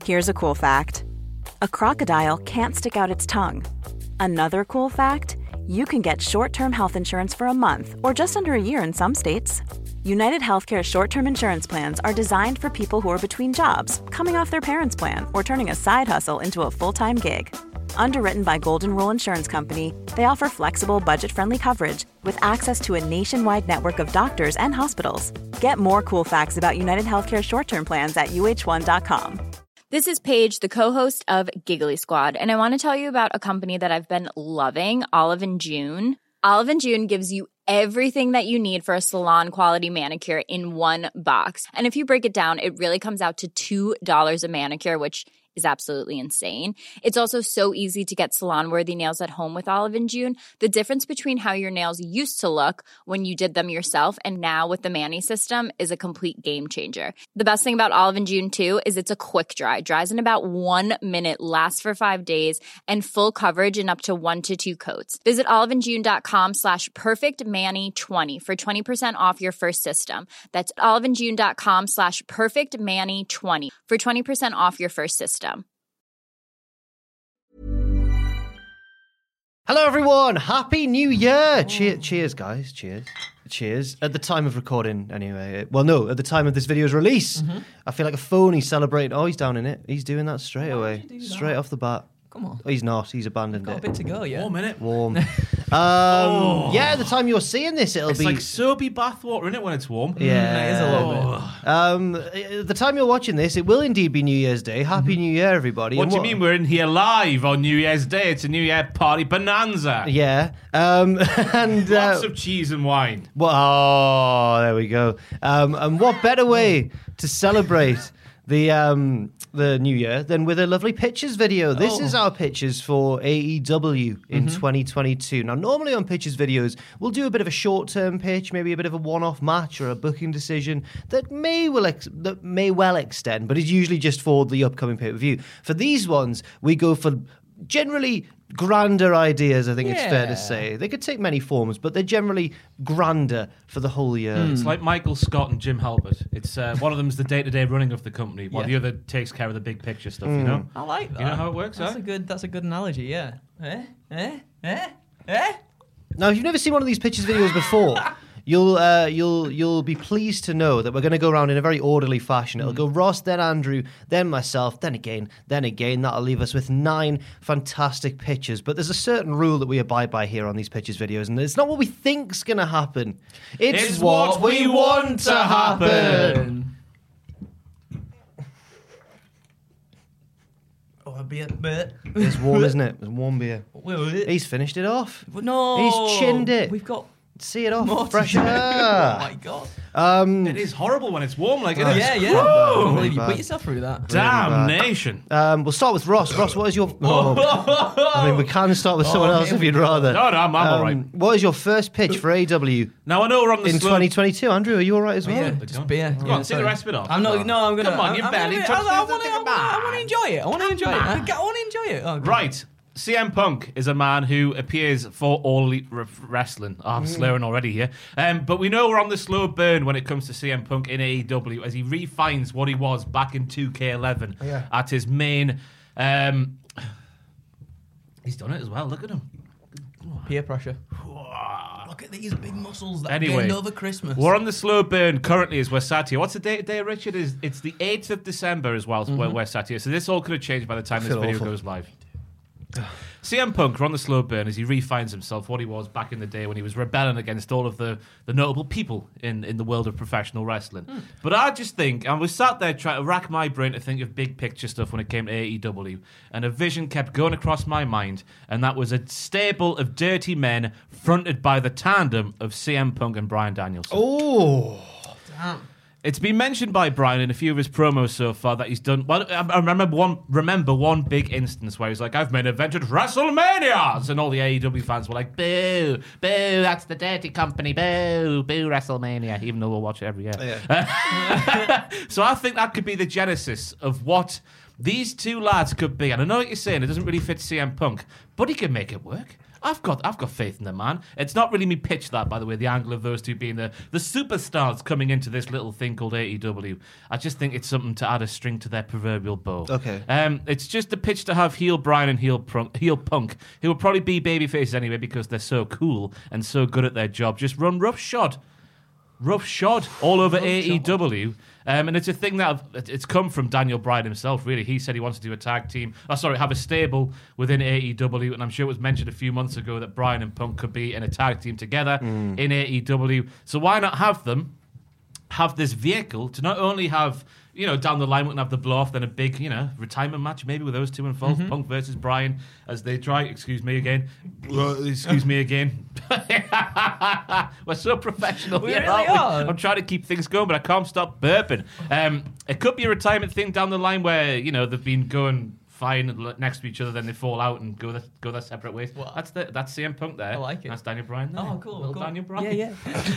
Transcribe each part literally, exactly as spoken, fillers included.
Here's a cool fact. A crocodile can't stick out its tongue. Another cool fact, you can get short-term health insurance for a month or just under a year in some states. United Healthcare short-term insurance plans are designed for people who are between jobs, coming off their parents' plan, or turning a side hustle into a full-time gig. Underwritten by Golden Rule Insurance Company, they offer flexible, budget-friendly coverage with access to a nationwide network of doctors and hospitals. Get more cool facts about United Healthcare short-term plans at U H one dot com. This is Paige, the co-host of Giggly Squad, and I want to tell you about a company that I've been loving, Olive and June. Olive and June gives you everything that you need for a salon-quality manicure in one box. And if you break it down, it really comes out to two dollars a manicure, which is absolutely insane. It's also so easy to get salon-worthy nails at home with Olive and June. The difference between how your nails used to look when you did them yourself and now with the Mani system is a complete game changer. The best thing about Olive and June, too, is it's a quick dry. Dries in about one minute, lasts for five days, and full coverage in up to one to two coats. Visit oliveandjune.com slash perfectmani20 for twenty percent off your first system. That's oliveandjune.com slash perfectmani20 for twenty percent off your first system. Hello, everyone. Happy New Year. Cheer- cheers, guys. Cheers. Cheers. At the time of recording, anyway. Well, no, at the time of this video's release. Mm-hmm. I feel like a phony celebrating. Oh, he's down in it. He's doing that straight Why away. Straight that? Off the bat. Come on. Oh, he's not. He's abandoned Got it. a bit to go, yeah. Warm, innit? Warm. um, oh. Yeah, at the time you're seeing this, it'll it's be... It's like soapy bathwater, innit, when it's warm? Yeah. Mm, it is a little bit. Um, at the time you're watching this, it will indeed be New Year's Day. Happy mm-hmm. New Year, everybody. What and do what... you mean we're in here live on New Year's Day? It's a New Year party bonanza. Yeah. Um, and Lots uh, of cheese and wine. Well, oh, there we go. Um, and what better way to celebrate the um, the new year than with a lovely pictures video. This oh. is our pictures for A E W in mm-hmm. twenty twenty-two. Now, normally on pictures videos, we'll do a bit of a short-term pitch, maybe a bit of a one-off match or a booking decision that may will ex- that may well extend, but is usually just for the upcoming pay-per-view. For these ones, we go for generally grander ideas, I think yeah. it's fair to say. They could take many forms, but they're generally grander for the whole year. Mm. It's like Michael Scott and Jim Halpert. It's uh, one of them's the day-to-day running of the company, while yeah. the other takes care of the big picture stuff, mm. you know? I like that. You know how it works, That's huh? a good That's a good analogy, yeah. Eh? Eh? Eh? Eh? Now, if you've never seen one of these pictures videos before... You'll uh, you'll you'll be pleased to know that we're going to go around in a very orderly fashion. It'll go Ross, then Andrew, then myself, then again, then again. That'll leave us with nine fantastic pictures. But there's a certain rule that we abide by here on these pictures videos, and it's not what we think's going to happen. It's, it's what, what we want to happen. Oh, a beer, beer. It's warm, isn't it? It's warm beer. He's finished it off. No, he's chinned it. We've got. See it off, More fresh air. Oh my god! Um, it is horrible when it's warm, like it uh, is. Yeah, yeah. I can't believe you put yourself through that. Damnation! Um, we'll start with Ross. Ross, what is your? Oh, I mean, we can start with someone oh, else if you'd rather. No, no, I'm, I'm um, all right. What is your first pitch for A E W? Now I know we're on the in slope. twenty twenty-two. Andrew, are you all right as well? Oh, yeah, just beer. Come yeah, on, see the rest of it off. I'm not. No, I'm gonna. Come on, you barely touched I, I, I, this. I want to enjoy it. I want to enjoy it. I want to enjoy it. Oh, right. C M Punk is a man who appears for All Elite r- Wrestling. Oh, I'm slurring already here. Um, but we know we're on the slow burn when it comes to C M Punk in A E W as he refines what he was back in two K eleven oh, yeah. at his main... Um, he's done it as well. Look at him. Peer pressure. Look at these big muscles that anyway, gained over Christmas. We're on the slow burn currently as we're sat here. What's the date today, Richard? Is It's the eighth of December as well, mm-hmm. where we're sat here. So this all could have changed by the time this video awful. goes live. C M Punk, we're on the slow burn as he refines himself, what he was back in the day when he was rebelling against all of the, the notable people in, in the world of professional wrestling. Mm. But I just think, I was sat there trying to rack my brain to think of big picture stuff when it came to A E W, and a vision kept going across my mind, and that was a stable of dirty men fronted by the tandem of C M Punk and Bryan Danielson. Oh, damn. It's been mentioned by Bryan in a few of his promos so far that he's done. Well, I remember one. Remember one big instance where he's like, "I've main evented WrestleManias," and all the A E W fans were like, "Boo, boo! That's the dirty company. Boo, boo! WrestleMania." Even though we'll watch it every year. Yeah. So I think that could be the genesis of what these two lads could be. And I know what you're saying; it doesn't really fit C M Punk, but he can make it work. I've got I've got faith in the man. It's not really me pitch that, by the way, the angle of those two being the, the superstars coming into this little thing called A E W. I just think it's something to add a string to their proverbial bow. Okay. Um, it's just a pitch to have heel Brian and heel Punk, heel Punk, who will probably be babyfaces anyway because they're so cool and so good at their job. Just run roughshod. Roughshod all over A E W. Um, and it's a thing that I've, it's come from Daniel Bryan himself, really. He said he wants to do a tag team. Oh, sorry, have a stable within A E W. And I'm sure it was mentioned a few months ago that Bryan and Punk could be in a tag team together mm. in A E W. So why not have them have this vehicle to not only have, you know, down the line we can have the blow off, then a big, you know, retirement match maybe with those two involved, mm-hmm. Punk versus Bryan, as they try, excuse me again, excuse me again. We're so professional. We here, really aren't we? are. I'm trying to keep things going, but I can't stop burping. Um, it could be a retirement thing down the line where, you know, they've been going fine next to each other, then they fall out and go their, go their separate ways. What? That's the that's C M Punk there. I like it. That's Daniel Bryan there. Oh, cool. Little cool. Daniel Bryan. Yeah,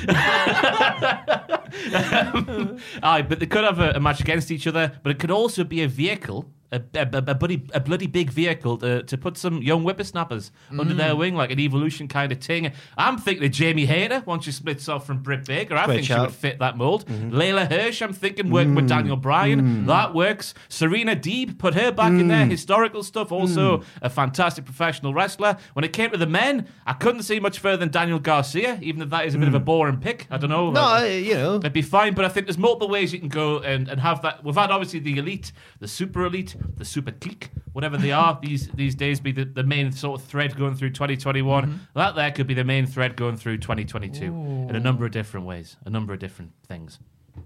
yeah. um, aye, but they could have a, a match against each other, but it could also be a vehicle, a, a, a, a, bloody, a bloody big vehicle to, to put some young whippersnappers mm. under their wing, like an evolution kind of thing. I'm thinking of Jamie Hayter once she splits off from Britt Baker. I Great think shout. she would fit that mold. Mm-hmm. Layla Hirsch, I'm thinking working mm. with Daniel Bryan. Mm. That works. Serena Deeb, put her back mm. in there. Historical stuff. Also mm. a fantastic professional wrestler. When it came to the men, I couldn't see much further than Daniel Garcia, even if that is a bit of a boring pick. I don't know. No, uh, I, you know. It'd be fine, but I think there's multiple ways you can go and, and have that. We've had obviously the elite, the super elite, the super clique, whatever they are these these days, be the, the main sort of thread going through twenty twenty-one. Mm-hmm. That there could be the main thread going through twenty twenty-two Ooh. In a number of different ways, a number of different things.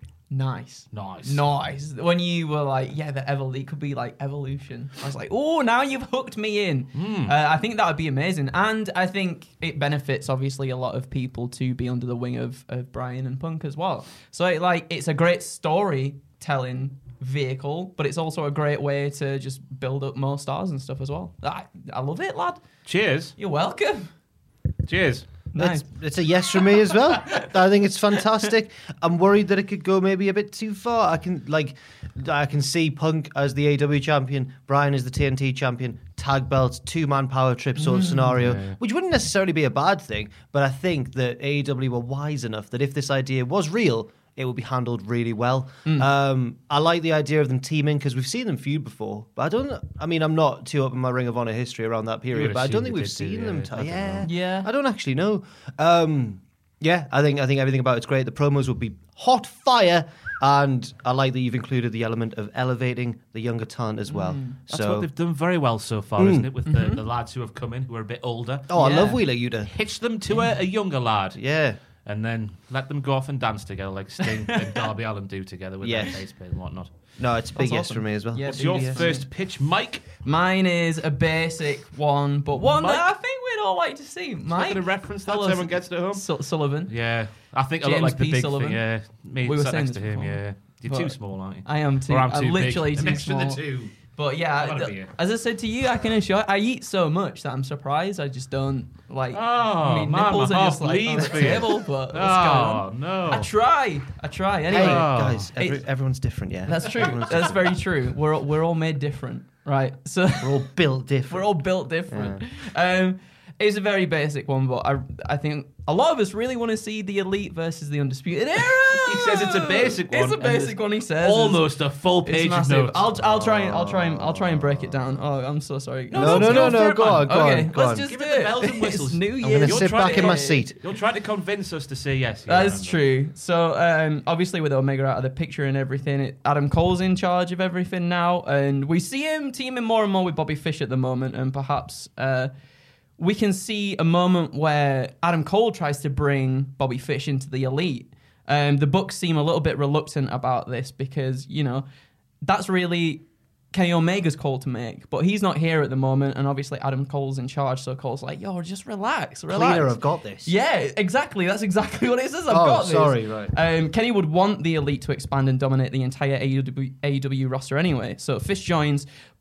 Nice. Nice. Nice. When you were like, yeah, the Evol- it could be like evolution. I was like, oh, now you've hooked me in. Mm. Uh, I think that would be amazing. And I think it benefits, obviously, a lot of people to be under the wing of, of Bryan and Punk as well. So, it, like, it's a great storytelling vehicle, but it's also a great way to just build up more stars and stuff as well. I, I love it, lad. Cheers. You're welcome. Cheers. Nice. It's, it's a yes from me as well. I think it's fantastic. I'm worried that it could go maybe a bit too far. I can like, I can see Punk as the A E W champion, Bryan as the T N T champion, tag belts, two man power trip sort of mm, scenario, yeah. which wouldn't necessarily be a bad thing. But I think that A E W were wise enough that if this idea was real, it would be handled really well. Mm. Um, I like the idea of them teaming because we've seen them feud before, but I don't. I mean, I'm not too up in my Ring of Honor history around that period, but I don't think we've seen them. T- yeah, yeah. I don't actually know. Um, yeah, I think I think everything about it's great. The promos would be hot fire, and I like that you've included the element of elevating the younger talent as well. Mm. That's so, what they've done very well so far, mm. isn't it? With mm-hmm. the, the lads who have come in who are a bit older. Oh, yeah. I love Wheeler Yuta. Hitch them to a, a younger lad. Yeah. And then let them go off and dance together like Sting and Darby Allin do together with yes. their bass plate and whatnot. No, it's a big That's yes awesome. for me as well. Yeah, What's your yes. first pitch, Mike? Mine is a basic one, but one Mike? that I think we'd all like to see. Mike, going to reference that so Fellas, everyone gets it at home? Su- Sullivan. Yeah, I think I James look like the P. big Sullivan. thing. Yeah, me We were sat saying next to this him. before. Yeah, you're But too small, aren't you? I am too. Or I'm too I'm literally big. too Next small. to the two. But yeah, Gotta th- be it. as I said to you, I can assure I eat so much that I'm surprised. I just don't like. Oh, I mean, man, nipples my are heart just like on bleeds the for you. table. But what's going Oh on? no! I try. I try. Anyway, Hey, Oh. guys, every, It- everyone's different, yeah. that's true. That's very true. We're all- we're all made different, right? So We're all built different. we're all built different. Um, it's a very basic one, but I I think a lot of us really want to see the Elite versus the Undisputed Era. He says it's a basic one, It's a and basic there's one. He says Almost a full It's page of massive. notes. I'll I'll try and I'll try and I'll try and break it down. Oh, I'm so sorry. No, no, no, no, go on, go okay, on, go let's on. just Give do it the it. bells and whistles. It's New I'm Year. going to You're sit trying back to- in my seat. You're trying to convince us to say yes. That yeah, is true. So, um, obviously, with Omega out of the picture and everything, it, Adam Cole's in charge of everything now, and we see him teaming more and more with Bobby Fish at the moment, and perhaps uh, we can see a moment where Adam Cole tries to bring Bobby Fish into the Elite. Um, the Bucks seem a little bit reluctant about this because, you know, that's really Kenny Omega's call to make, but he's not here at the moment, and obviously Adam Cole's in charge, so Cole's like, yo, just relax, relax. Cleaner, I've got this. Yeah, exactly. That's exactly what it says. I've Oh, got this. sorry, right. Um, Kenny would want the Elite to expand and dominate the entire A E W, A E W roster anyway. So Fish joins,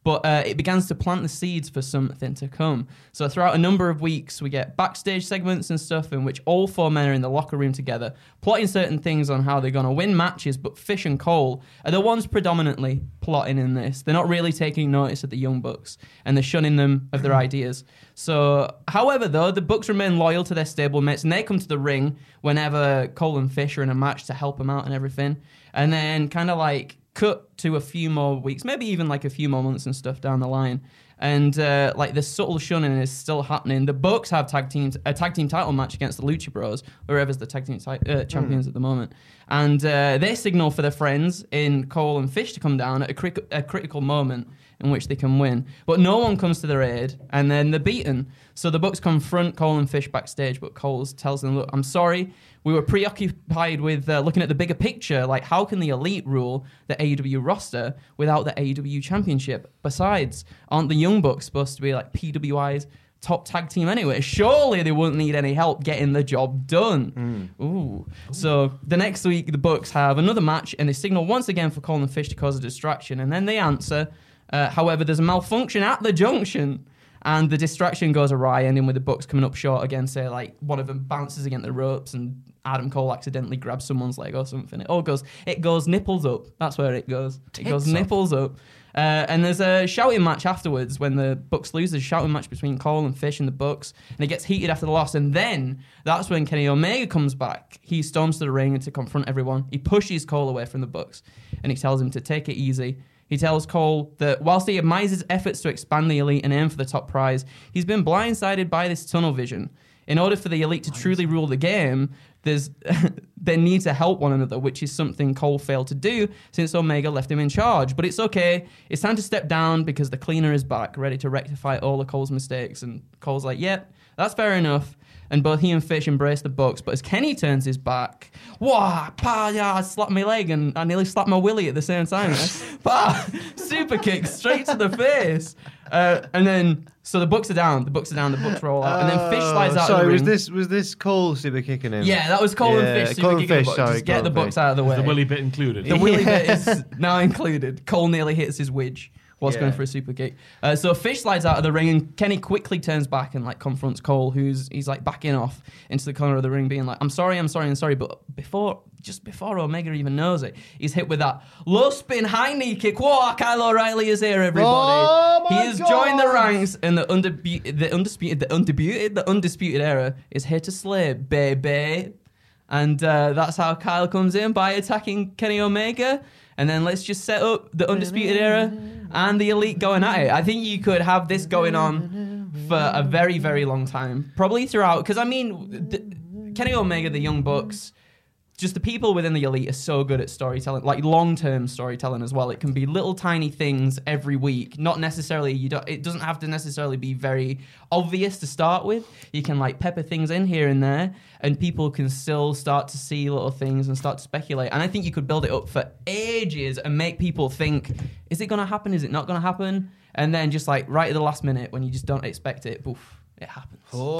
But uh, it begins to plant the seeds for something to come. So throughout a number of weeks, we get backstage segments and stuff in which all four men are in the locker room together, plotting certain things on how they're going to win matches, but Fish and Cole are the ones predominantly plotting in this. They're not really taking notice of the Young Bucks, and they're shunning them of their ideas. So, however, though, the Bucks remain loyal to their stablemates, and they come to the ring whenever Cole and Fish are in a match to help them out and everything. And then kind of like cut to a few more weeks, maybe even like a few more months and stuff down the line. And uh, like the subtle shunning is still happening. The Bucks have tag teams, a tag team title match against the Lucha Bros, whoever's the tag team ti- uh, champions mm. at the moment. And uh, they signal for their friends in Cole and Fish to come down at a, cri- a critical moment in which they can win. But no one comes to their aid, and then they're beaten. So the Bucks confront Cole and Fish backstage, but Cole tells them, look, I'm sorry, we were preoccupied with uh, looking at the bigger picture, like how can the Elite rule the A E W roster without the A E W Championship? Besides, aren't the Young Bucks supposed to be like P W I's top tag team anyway? Surely they wouldn't need any help getting the job done. Mm. Ooh. So the next week, the Bucks have another match, and they signal once again for Cole and Fish to cause a distraction, and then they answer. Uh, however, there's a malfunction at the junction, and the distraction goes awry, ending with the Bucks coming up short again. Say, like, one of them bounces against the ropes, and Adam Cole accidentally grabs someone's leg or something. It all goes, it goes nipples up. That's where it goes. It Tits goes up. nipples up. Uh, and there's a shouting match afterwards when the Bucks lose. There's a shouting match between Cole and Fish and the Bucks, and it gets heated after the loss. And then that's when Kenny Omega comes back. He storms to the ring to confront everyone. He pushes Cole away from the Bucks, and he tells him to take it easy. He tells Cole that whilst he admires his efforts to expand the Elite and aim for the top prize, he's been blindsided by this tunnel vision. In order for the Elite to truly rule the game, there's they need to help one another, which is something Cole failed to do since Omega left him in charge. But it's okay. It's time to step down because the cleaner is back, ready to rectify all of Cole's mistakes. And Cole's like, yep, that's fair enough. And both he and Fish embrace the Bucks. But as Kenny turns his back, wah, pa, yeah, I slapped my leg and I nearly slapped my willy at the same time. Pa, super kick straight to the face. Uh, and then, so the Bucks are down. The Bucks are down. The Bucks roll out. And then Fish slides out Sorry, of the was ring. this was this Cole super kicking him? Yeah, that was Cole Yeah, and Fish. Super Cole and kicking the Fish, Bucks. sorry, Just get Cole the and Bucks Fish. out of the way. The willy bit included. The willy Yeah. bit is now included. Cole nearly hits his widge whilst Yeah. going for a super kick. Uh, so Fish slides out of the ring, and Kenny quickly turns back and like confronts Cole, who's he's like backing off into the corner of the ring, being like, "I'm sorry, I'm sorry, I'm sorry." But before, just before Omega even knows it, he's hit with that low spin high knee kick. Whoa! Kyle O'Reilly is here, everybody. Oh, my he has joined the God. ranks, and the undisputed, the undisputed, the undisputed, the undisputed era is here to slay, baby. And uh, that's how Kyle comes in, by attacking Kenny Omega. And then let's just set up the Undisputed Era and the Elite going at it. I think you could have this going on for a very, very long time. Probably throughout, because I mean, the, Kenny Omega, the Young Bucks, just the people within the Elite are so good at storytelling, like long-term storytelling as well. It can be little tiny things every week. Not necessarily, you don't, it doesn't have to necessarily be very obvious to start with. You can like pepper things in here and there, and people can still start to see little things and start to speculate. And I think you could build it up for ages and make people think, is it going to happen? Is it not going to happen? And then just like right at the last minute when you just don't expect it, boof, it happens.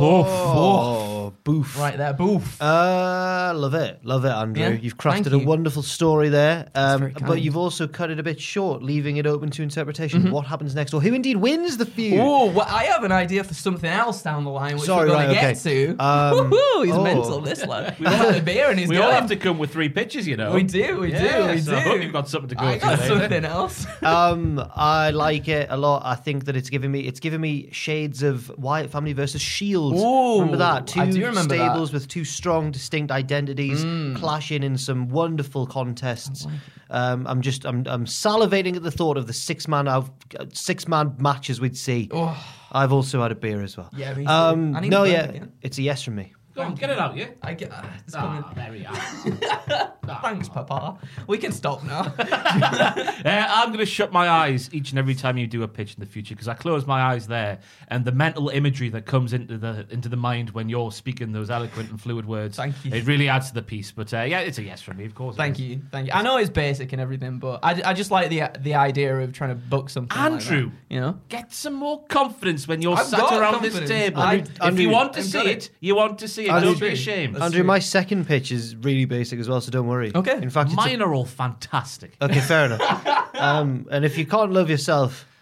Oh, boof. Right there, boof. Uh, love it. Love it, Andrew. Yeah, You've crafted thank a you. wonderful story there. Um, very but kind. you've also cut it a bit short, leaving it open to interpretation. What happens next, or who indeed wins the feud? Oh, well, I have an idea for something else down the line, which Sorry, we're going right, to okay. get to. Um, Woohoo, he's oh. mental, this lad. We've had a beer and he's We going. all have to come with three pitches, you know. We do, we Yeah, do, we so do. I hope you've got something to go I to got later. something else. um, I like it a lot. I think that it's giving me it's giving me shades of Wyatt Family versus Shield. Ooh, remember that? Two I do remember stables that. with two strong, distinct identities clashing in some wonderful contests. Um, I'm just I'm I'm salivating at the thought of the six man out six man matches we'd see. Oh. I've also had a beer as well. Yeah, me too. Um, I need no, a yeah, burn again. it's a yes from me. Go on, get it out, yeah? I get, uh, it's coming. Ah, there we are. Thanks, Papa. We can stop now. Uh, I'm going to shut my eyes each and every time you do a pitch in the future because I close my eyes there, and the mental imagery that comes into the into the mind when you're speaking those eloquent and fluid words, Thank you. it really adds to the piece. But uh, yeah, it's a yes from me, of course. it Thank is. you, thank you. I know it's basic and everything, but I, I just like the the idea of trying to book something Andrew. like that, you know? Get some more confidence when you're I've sat got around confidence. this table. I- if Andrew- you want to I've see got it, it. you want to see it. Andrew- Don't be ashamed. That's Andrew, true. my second pitch is really basic as well, so don't worry. Okay. In fact, it's a- Mine are all fantastic. okay, fair enough. Um, and if you can't love yourself,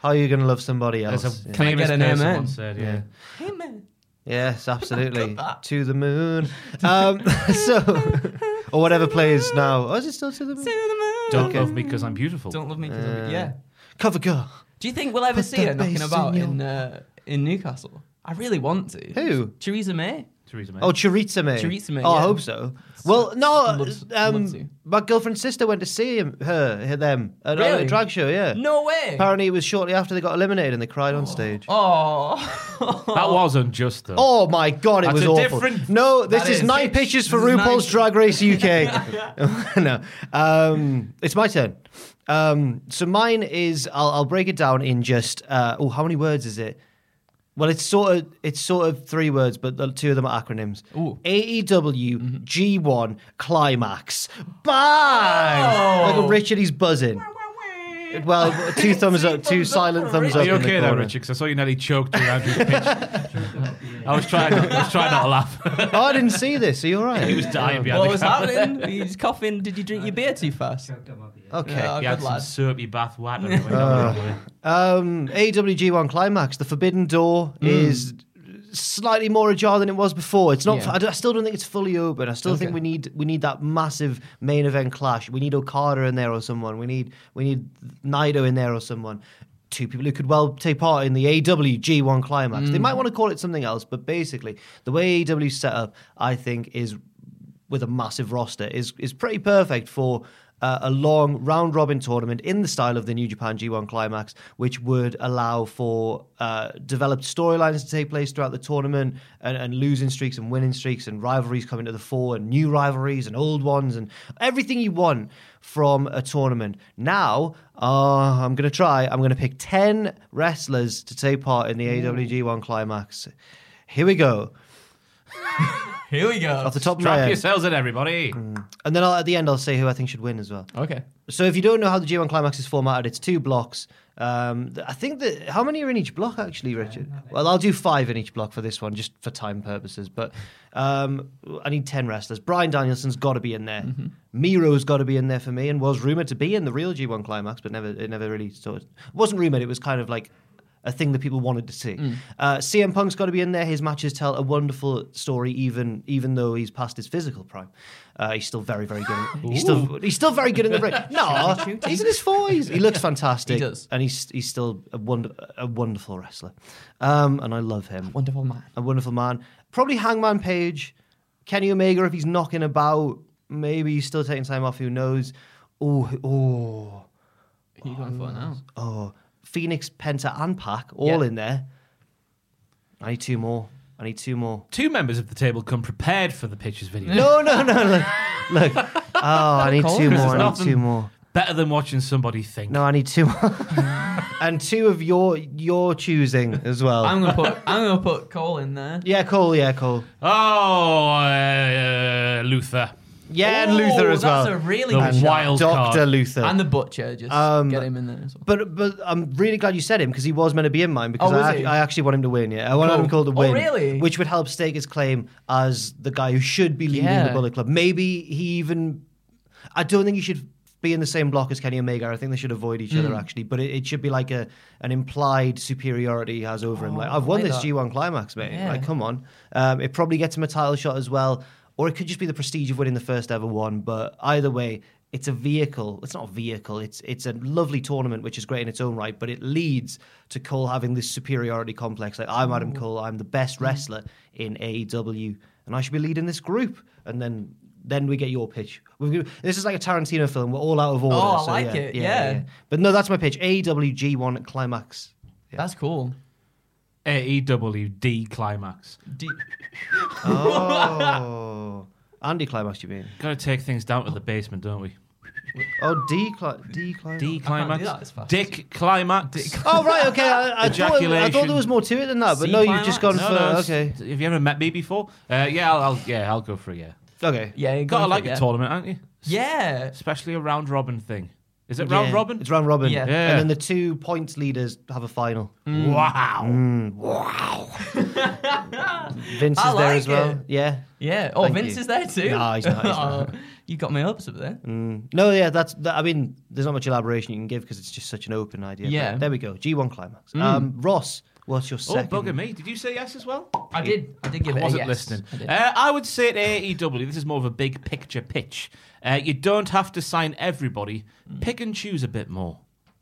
How are you going to love somebody else? There's a Yeah. Can I famous get an person amen? once said, yeah. Amen. Yes, absolutely. To the moon. Um, so, or whatever plays now. Oh, is it still to the moon? Don't Okay. love me because I'm beautiful. Don't love me. 'Cause Uh, I'm- yeah. Cover girl. Do you think we'll ever Put see the her knocking bass about in your- in uh, in Newcastle? I really want to. Who? Theresa May. Theresa May. Oh, Choriza May. Choriza May, Oh, I yeah. hope so. Well, no, Loves- um, loves you. my girlfriend's sister went to see him, her, her them at Really? a drag show. Yeah. No way. Apparently, it was shortly after they got eliminated and they cried on stage. Oh. that was unjust, though. Oh my god, it That's was a awful. different- No, this That is is. nine pitches for This is RuPaul's nine- Drag Race U K. No, um, it's my turn. Um, so mine is I'll, I'll break it down in just uh, oh, how many words is it? Well, it's sort of it's sort of three words, but the two of them are acronyms. Ooh. A E W G one Climax. Bang! Look at Richard, he's buzzing. Well, two thumbs up, two silent thumbs Are up. you in the okay there, corner. Richard? Because I saw you nearly choked around your pitch. I was trying. I was trying not to laugh. Oh, I didn't see this. Are you all right? He was dying behind What the was camera. happening? Were you just coughing? Did you drink your beer too fast? Okay. Yeah, He had good some lad. soapy bath water. Um, A E W G one Climax, the Forbidden Door is slightly more ajar than it was before. It's not. Yeah. I, don't- I still don't think it's fully open. I still think Okay. we need we need that massive main event clash. We need Okada in there or someone. We need we need Naito in there or someone. Two people who could well take part in the A E W G one Climax. They might want to call it something else, but basically the way A E W is set up, I think, is with a massive roster is is pretty perfect for uh, a long round robin tournament in the style of the New Japan G one Climax, which would allow for uh, developed storylines to take place throughout the tournament, and, and losing streaks and winning streaks and rivalries coming to the fore, and new rivalries and old ones, and everything you want from a tournament. Now, uh, I'm going to try. I'm going to pick ten wrestlers to take part in the A E W G one Climax. Here we go. Here we go. Off the top of my Strap head. yourselves in, everybody. And then I'll, at the end, I'll say who I think should win as well. Okay. So if you don't know how the G one Climax is formatted, it's two blocks. Um, th- I think that how many are in each block actually, Richard? Well, I'll do five in each block for this one, just for time purposes. But um, I need ten wrestlers. Brian Danielson's got to be in there. Mm-hmm. Miro's got to be in there for me, and was rumored to be in the real G one Climax, but never it never really sort of, it wasn't rumored. It was kind of like a thing that people wanted to see. Mm. Uh, C M Punk's got to be in there. His matches tell a wonderful story, even even though he's past his physical prime. Uh, he's still very, very good. He's still he's still very good in the ring. No, he's in his forties. He looks fantastic. He does. And he's he's still a wonder, a wonderful wrestler. Um, and I love him. Wonderful man. A wonderful man. Probably Hangman Page, Kenny Omega if he's knocking about. Maybe he's still taking time off. Who knows? Oh, oh, Who are you going for now? oh. Phoenix, Penta, and Pac all Yeah. in there. I need two more. I need two more. Two members of the table come prepared for the pitches video. No, no, no. Look, look. Oh, I need Cole, two Chris, more. I need nothing- two more. Better than watching somebody think. No, I need two more. And two of your your choosing as well. I'm gonna put. I'm gonna put Cole in there. Yeah, Cole. Yeah, Cole. Oh, uh, Luther. Yeah, and Oh, Luther as well. That's a really The good shout. wild Doctor card. Luther. And the Butcher, just Um, get him in there as well. But but I'm really glad you said him because he was meant to be in mine because Oh, was I, ac- he? I actually want him to win. Yeah, I want Cool. Adam Cole to Oh, win. really? Which would help stake his claim as the guy who should be leading Yeah. the Bullet Club. Maybe he even. I don't think he should be in the same block as Kenny Omega. I think they should avoid each Hmm. other actually. But it, it should be like a an implied superiority he has over him. Like I've won like this that. G one Climax, mate. Yeah. Like come on. Um, it probably gets him a title shot as well, or it could just be the prestige of winning the first ever one. But either way. It's a vehicle. It's not a vehicle. It's it's a lovely tournament, which is great in its own right. But it leads to Cole having this superiority complex. Like I'm Adam Cole. I'm the best wrestler in A E W, and I should be leading this group. And then then we get your pitch. We've, this is like a Tarantino film. We're all out of order. Oh, I so like yeah, it, Yeah, yeah. yeah. But no, that's my pitch. A E W G one Climax. That's cool. A E W D climax. D- Oh, Andy Climax, you mean? Got to take things down to the basement, don't we? Oh, D Cli- D Climax. D climax. do that as fast as Dick climax. Oh right, okay. I, I, thought, I thought Ejaculation. there was more to it than that, but C no, you've climax? just gone No, for no, it's- okay. Have you ever met me before? Uh, yeah, I'll, I'll yeah, I'll go for a yeah. Okay. yeah, you Got to go like for it, a tournament, aren't you? Yeah. Especially a round robin thing. Is it round Yeah, robin? It's round robin. Yeah. Yeah. And then the two points leaders have a final. Wow. Mm, wow. Vince I is there like as well. it. Yeah. Yeah. Oh, Thank Vince you. is there too. No, he's not, he's not. Oh, you got my hopes up there. Mm. No, yeah, that's. That, I mean, there's not much elaboration you can give because it's just such an open idea. Yeah. But there we go. G one climax. Mm. Um, Ross, what's your Oh, second? bugger me. Did you say yes as well? I did. I did give I it a wasn't yes. listening. I did. Uh, I would say to A E W, this is more of a big picture pitch. Uh, you don't have to sign everybody. Pick and choose a bit more.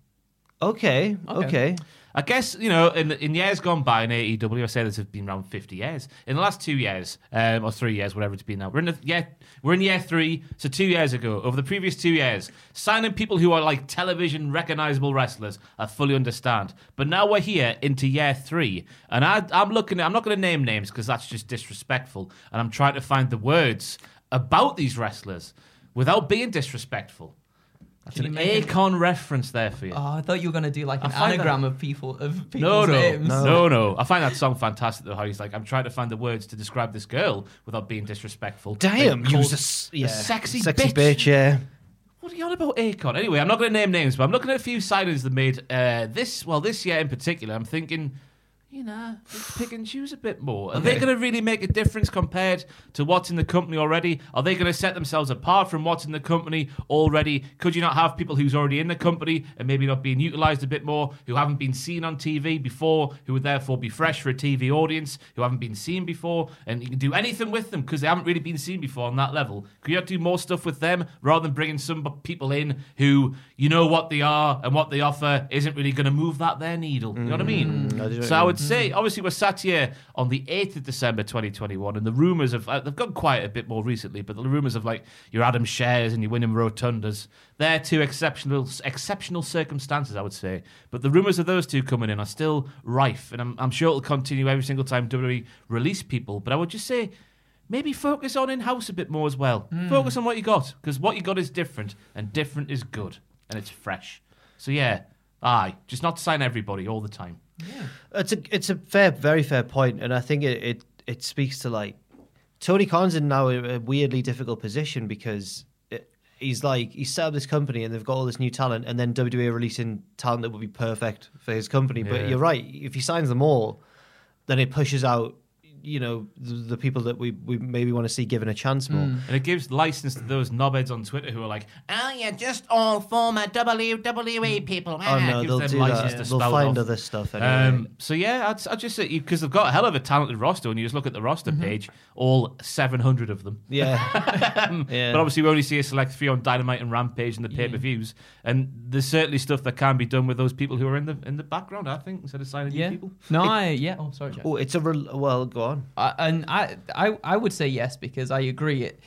Okay. Okay. Okay. I guess, you know, in, in years gone by in A E W, I say this has been around fifty years. In the last two years, um, or three years, whatever it's been now, we're in, the, yeah, we're in year three, so two years ago, over the previous two years, signing people who are like television recognizable wrestlers, I fully understand. But now we're here into year three, and I, I'm looking at, I'm not going to name names because that's just disrespectful, and I'm trying to find the words about these wrestlers without being disrespectful. That's Can an you make an- Akon reference there for you. Oh, I thought you were going to do like I an find anagram of people of people's No, no, names. no, no, no. I find that song fantastic though. How he's like, I'm trying to find the words to describe this girl without being disrespectful. Damn, Like, you called was a, s- yeah, sexy, sexy bitch. bitch. Yeah. What are you on about, Akon? Anyway, I'm not going to name names, but I'm looking at a few signings that made uh, this. Well, this year in particular, I'm thinking, you know, let's pick and choose a bit more. Are they going to really make a difference compared to what's in the company already? Are they going to set themselves apart from what's in the company already? Could you not have people who's already in the company and maybe not being utilised a bit more, who haven't been seen on T V before, who would therefore be fresh for a T V audience, who haven't been seen before, and you can do anything with them because they haven't really been seen before on that level? Could you not do more stuff with them rather than bringing some people in who you know what they are and what they offer isn't really going to move that there needle? You know what I mean? I do know what So you I mean. would say, obviously, we're sat here on the eighth of December twenty twenty-one, and the rumours of, uh, they've gone quiet a bit more recently, but the rumours of like your Adam Shares and your Winning Rotundas, they're two exceptional exceptional circumstances, I would say. But the rumours of those two coming in are still rife, and I'm, I'm sure it'll continue every single time W W E release people. But I would just say, maybe focus on in-house a bit more as well. Focus on what you got, because what you got is different, and different is good, and it's fresh. So yeah, aye, just not to sign everybody all the time. It's a it's a fair, very fair point, and I think it it, it speaks to like Tony Khan's in now a, a weirdly difficult position because it, he's like he's set up this company and they've got all this new talent, and then W W E are releasing talent that would be perfect for his company. But Yeah. you're right, if he signs them all, then it pushes out, you know, the, the people that we, we maybe want to see given a chance more. And it gives license to those knobheads on Twitter who are like, oh, you're just all former W W E people. Oh Ah, no, gives they'll them do license that. to They'll spout find off. other stuff anyway. Um, so yeah, I'd, I'd just say because they've got a hell of a talented roster. When you just look at the roster page, all seven hundred of them. yeah, Um, Yeah. But obviously, we only see a select few on Dynamite and Rampage and the pay per views. And there's certainly stuff that can be done with those people who are in the in the background. I think instead of signing Yeah. new people. No, I yeah. Oh, sorry, Jack. oh, it's a real, well. Go on. I, and I, I, I would say yes because I agree. It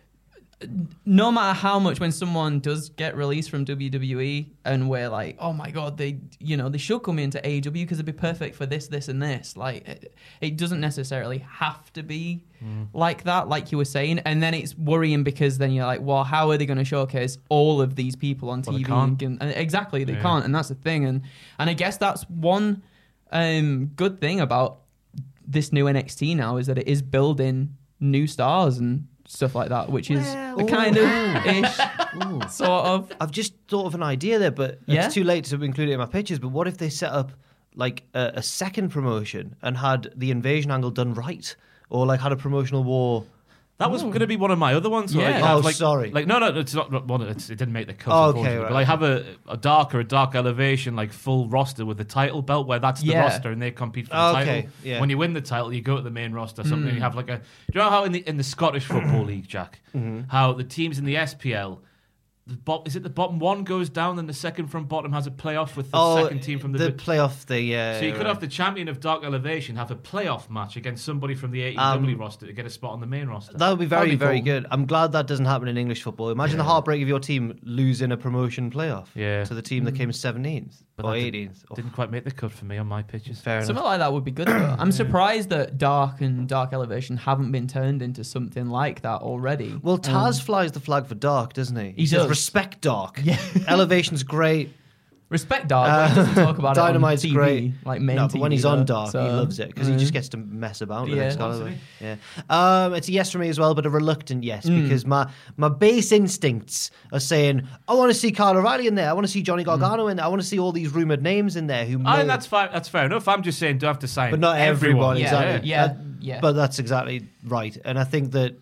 no matter how much when someone does get released from W W E and we're like, oh my god, they you know they should come into A E W because they'd be perfect for this, this, and this. Like it, it doesn't necessarily have to be like that, like you were saying. And then it's worrying because then you're like, well, how are they going to showcase all of these people on Well, they T V? can't. And, and exactly, they Yeah. can't, and that's the thing. And and I guess that's one um, good thing about this new N X T now is that it is building new stars and stuff like that, which is Well, the kind of ish sort of. I've just thought of an idea there, but Yeah? it's too late to include it in my pictures. But what if they set up like a, a second promotion and had the invasion angle done right, or like had a promotional war? That was going to be one of my other ones. So, Yeah. like, have, Oh, like, sorry. Like no, no, it's not not one. It's, it didn't make the cut. Oh, okay, unfortunately. right, But like okay. have a, a darker, a dark elevation, like full roster with the title belt, where that's the Yeah. roster and they compete for the Oh, okay, title. yeah. When you win the title, you go to the main roster. Something Mm. and you have like a. Do you know how in the in the Scottish Football League, Jack, Mm-hmm. how the teams in the S P L. The bo- is it the bottom one goes down, and the second from bottom has a playoff with the Oh, second team from the. the playoff. The yeah. so you could right. have the champion of Dark Elevation have a playoff match against somebody from the A E W Um, roster to get a spot on the main roster. That would be very, That'd be very cool. good. I'm glad that doesn't happen in English football. Imagine the heartbreak of your team losing a promotion playoff Yeah. to the team that came seventeenth But or that did- eighteenth. Oh, Didn't quite make the cut for me on my pitches. fair enough. Something like that would be good. Though. I'm surprised that Dark and Dark Elevation haven't been turned into something like that already. Well, Taz flies the flag for Dark, doesn't he? He says does. respect Dark. Yeah. Elevation's great. Respect Dark, but he doesn't talk about Dynamite's it on T V, great. like main no, T V. but when he's though, on Dark, so, he loves it because uh, he just gets to mess about with yeah. it. Scholarly. Yeah, um, it's a yes for me as well, but a reluctant yes because my my base instincts are saying I want to see Kyle O'Reilly in there, I want to see Johnny Gargano in there, I want to see all these rumored names in there who. I may- think that's fine. That's fair enough. I'm just saying, don't have to sign, but not everyone. everyone. Yeah, Exactly. yeah, That- yeah. But that's exactly right, and I think that,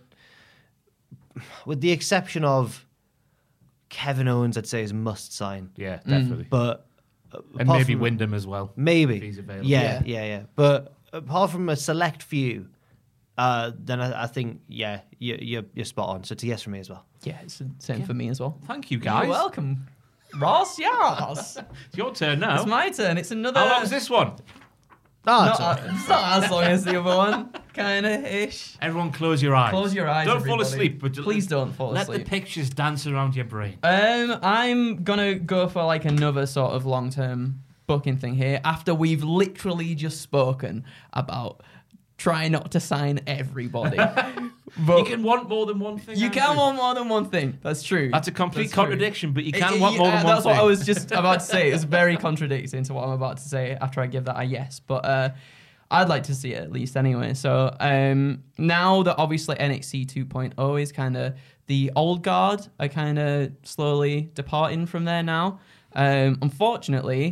with the exception of Kevin Owens, I'd say is must sign. Yeah, definitely. But uh, and apart maybe from- Wyndham as well. Maybe. if he's available. Yeah, Yeah. yeah, yeah. But apart from a select few, uh, then I, I think, yeah, you, you're, you're spot on. So it's a yes for me as well. Yeah, it's the same for me as well. Thank you, guys. You're welcome, Ross. Yes, It's your turn now. it's my turn. It's another. How long is this one? Ah, Not, it's all right. uh, it's not as long as the other one, kind of ish. Everyone, close your eyes. Close your eyes. Don't everybody. fall asleep. But Please don't fall let asleep. the pictures dance around your brain. Um, I'm gonna go for like another sort of long-term booking thing here. After we've literally just spoken about trying not to sign everybody, but You can want more than one thing. you Andrew. can want more than one thing. That's true. That's a complete That's true. contradiction, but you It- can it- want more yeah, than one That's thing. what I was just about to say. It's very contradicting to what I'm about to say after I give that a yes. But uh, I'd like to see it at least anyway. So um, now that obviously N X T two point oh is kind of the old guard are kind of slowly departing from there now. Um, unfortunately,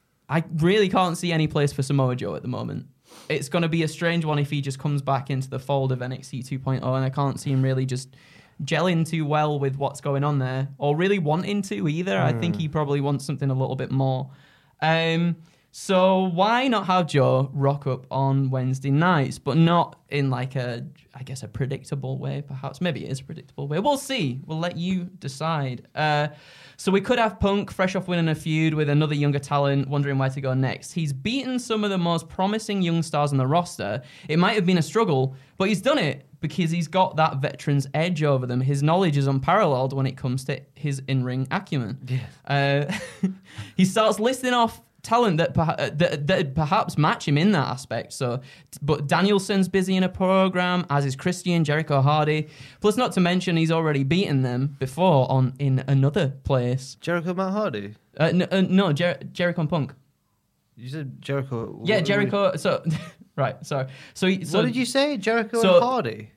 I really can't see any place for Samoa Joe at the moment. It's going to be a strange one if he just comes back into the fold of N X T two point oh, and I can't see him really just gelling too well with what's going on there, or really wanting to either. Mm. I think he probably wants something a little bit more. Um, so why not have Joe rock up on Wednesday nights, but not in like a, I guess, a predictable way, perhaps. Maybe it is a predictable way. We'll see. We'll let you decide. Uh, so we could have Punk fresh off winning a feud with another younger talent, wondering where to go next. He's beaten some of the most promising young stars on the roster. It might have been a struggle, but he's done it because he's got that veteran's edge over them. His knowledge is unparalleled when it comes to his in-ring acumen. Yeah. Uh, he starts listing off talent that, perha- that that perhaps match him in that aspect. So, but Danielson's busy in a program, as is Christian, Jericho Hardy. Plus, not to mention, he's already beaten them before on in another place. Jericho Matt Hardy? Uh, no, uh, no Jer- Jericho and Punk. You said Jericho. Yeah, what- Jericho. So, right, sorry. So, he- so what did you say? Jericho so- and Hardy?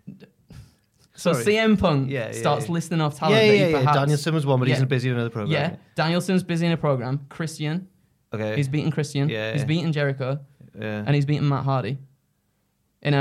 So Sorry. C M Punk Yeah, yeah, starts yeah. listing off Yeah, talent yeah, that yeah. he yeah. perhaps... Danielson was one, but Yeah. he's busy in another program. Yeah, Danielson's busy in a program. Christian, Okay. he's beating Christian. Yeah, He's yeah. beating Jericho. yeah. And he's beaten Matt Hardy in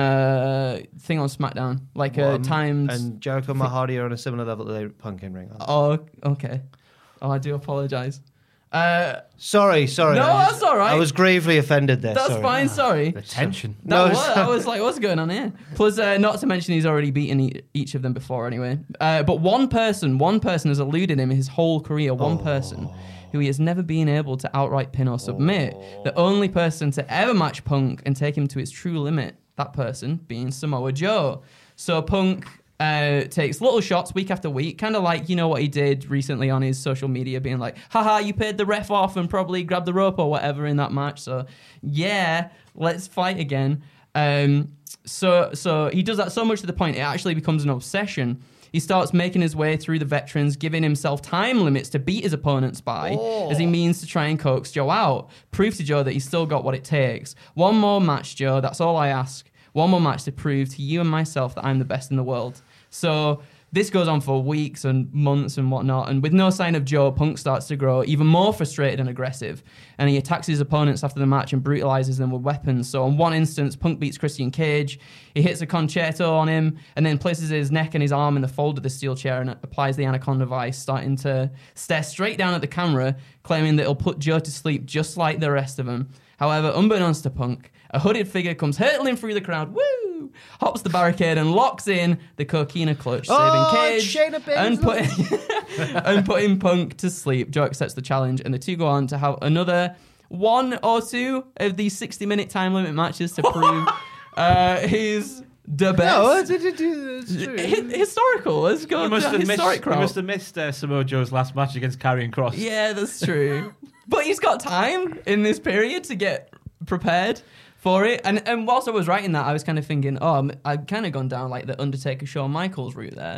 a thing on SmackDown, like Well, uh, um, times. And Jericho and Matt Hardy are on a similar level to their Punk in ring. Oh, okay. Oh, I do apologize. Uh, Sorry, sorry. No, I was- that's all right. I was gravely offended there. that's sorry. fine. Sorry. The tension. That No, was, sorry. I was like, what's going on here? Plus, uh, not to mention, he's already beaten e- each of them before anyway. Uh, but one person, one person has eluded him his whole career. One person who he has never been able to outright pin or submit. The only person to ever match Punk and take him to its true limit. That person being Samoa Joe. So Punk uh, takes little shots week after week, kind of like, you know, what he did recently on his social media, being like, haha, you paid the ref off and probably grabbed the rope or whatever in that match. So, yeah, let's fight again. Um, so, so he does that so much to the point it actually becomes an obsession. He starts making his way through the veterans, giving himself time limits to beat his opponents by, as he means to try and coax Joe out. Prove to Joe that he's still got what it takes. One more match, Joe, that's all I ask. One more match to prove to you and myself that I'm the best in the world. So this goes on for weeks and months and whatnot, and with no sign of Joe, Punk starts to grow even more frustrated and aggressive, and he attacks his opponents after the match and brutalizes them with weapons. So on one instance, Punk beats Christian Cage, he hits a concerto on him, and then places his neck and his arm in the fold of the steel chair and applies the Anaconda Vice, starting to stare straight down at the camera, claiming that it'll put Joe to sleep just like the rest of them. However, unbeknownst to Punk, a hooded figure comes hurtling through the crowd, woo, hops the barricade and locks in the Coquina clutch, Oh, saving it's Cage Shayna and, Baszler. put, and putting Punk to sleep. Joe accepts the challenge, and the two go on to have another one or two of these sixty-minute time limit matches to prove uh, he's the No, best. it's, it's, it's true. Hi- historical. Let's go. You must to have missed, historic you crowd. must have missed uh, Samoa Joe's last match against Karrion Kross. Yeah, that's true. But he's got time in this period to get prepared for it. And and whilst I was writing that, I was kind of thinking, oh, I'm- I've kind of gone down like the Undertaker Shawn Michaels route there,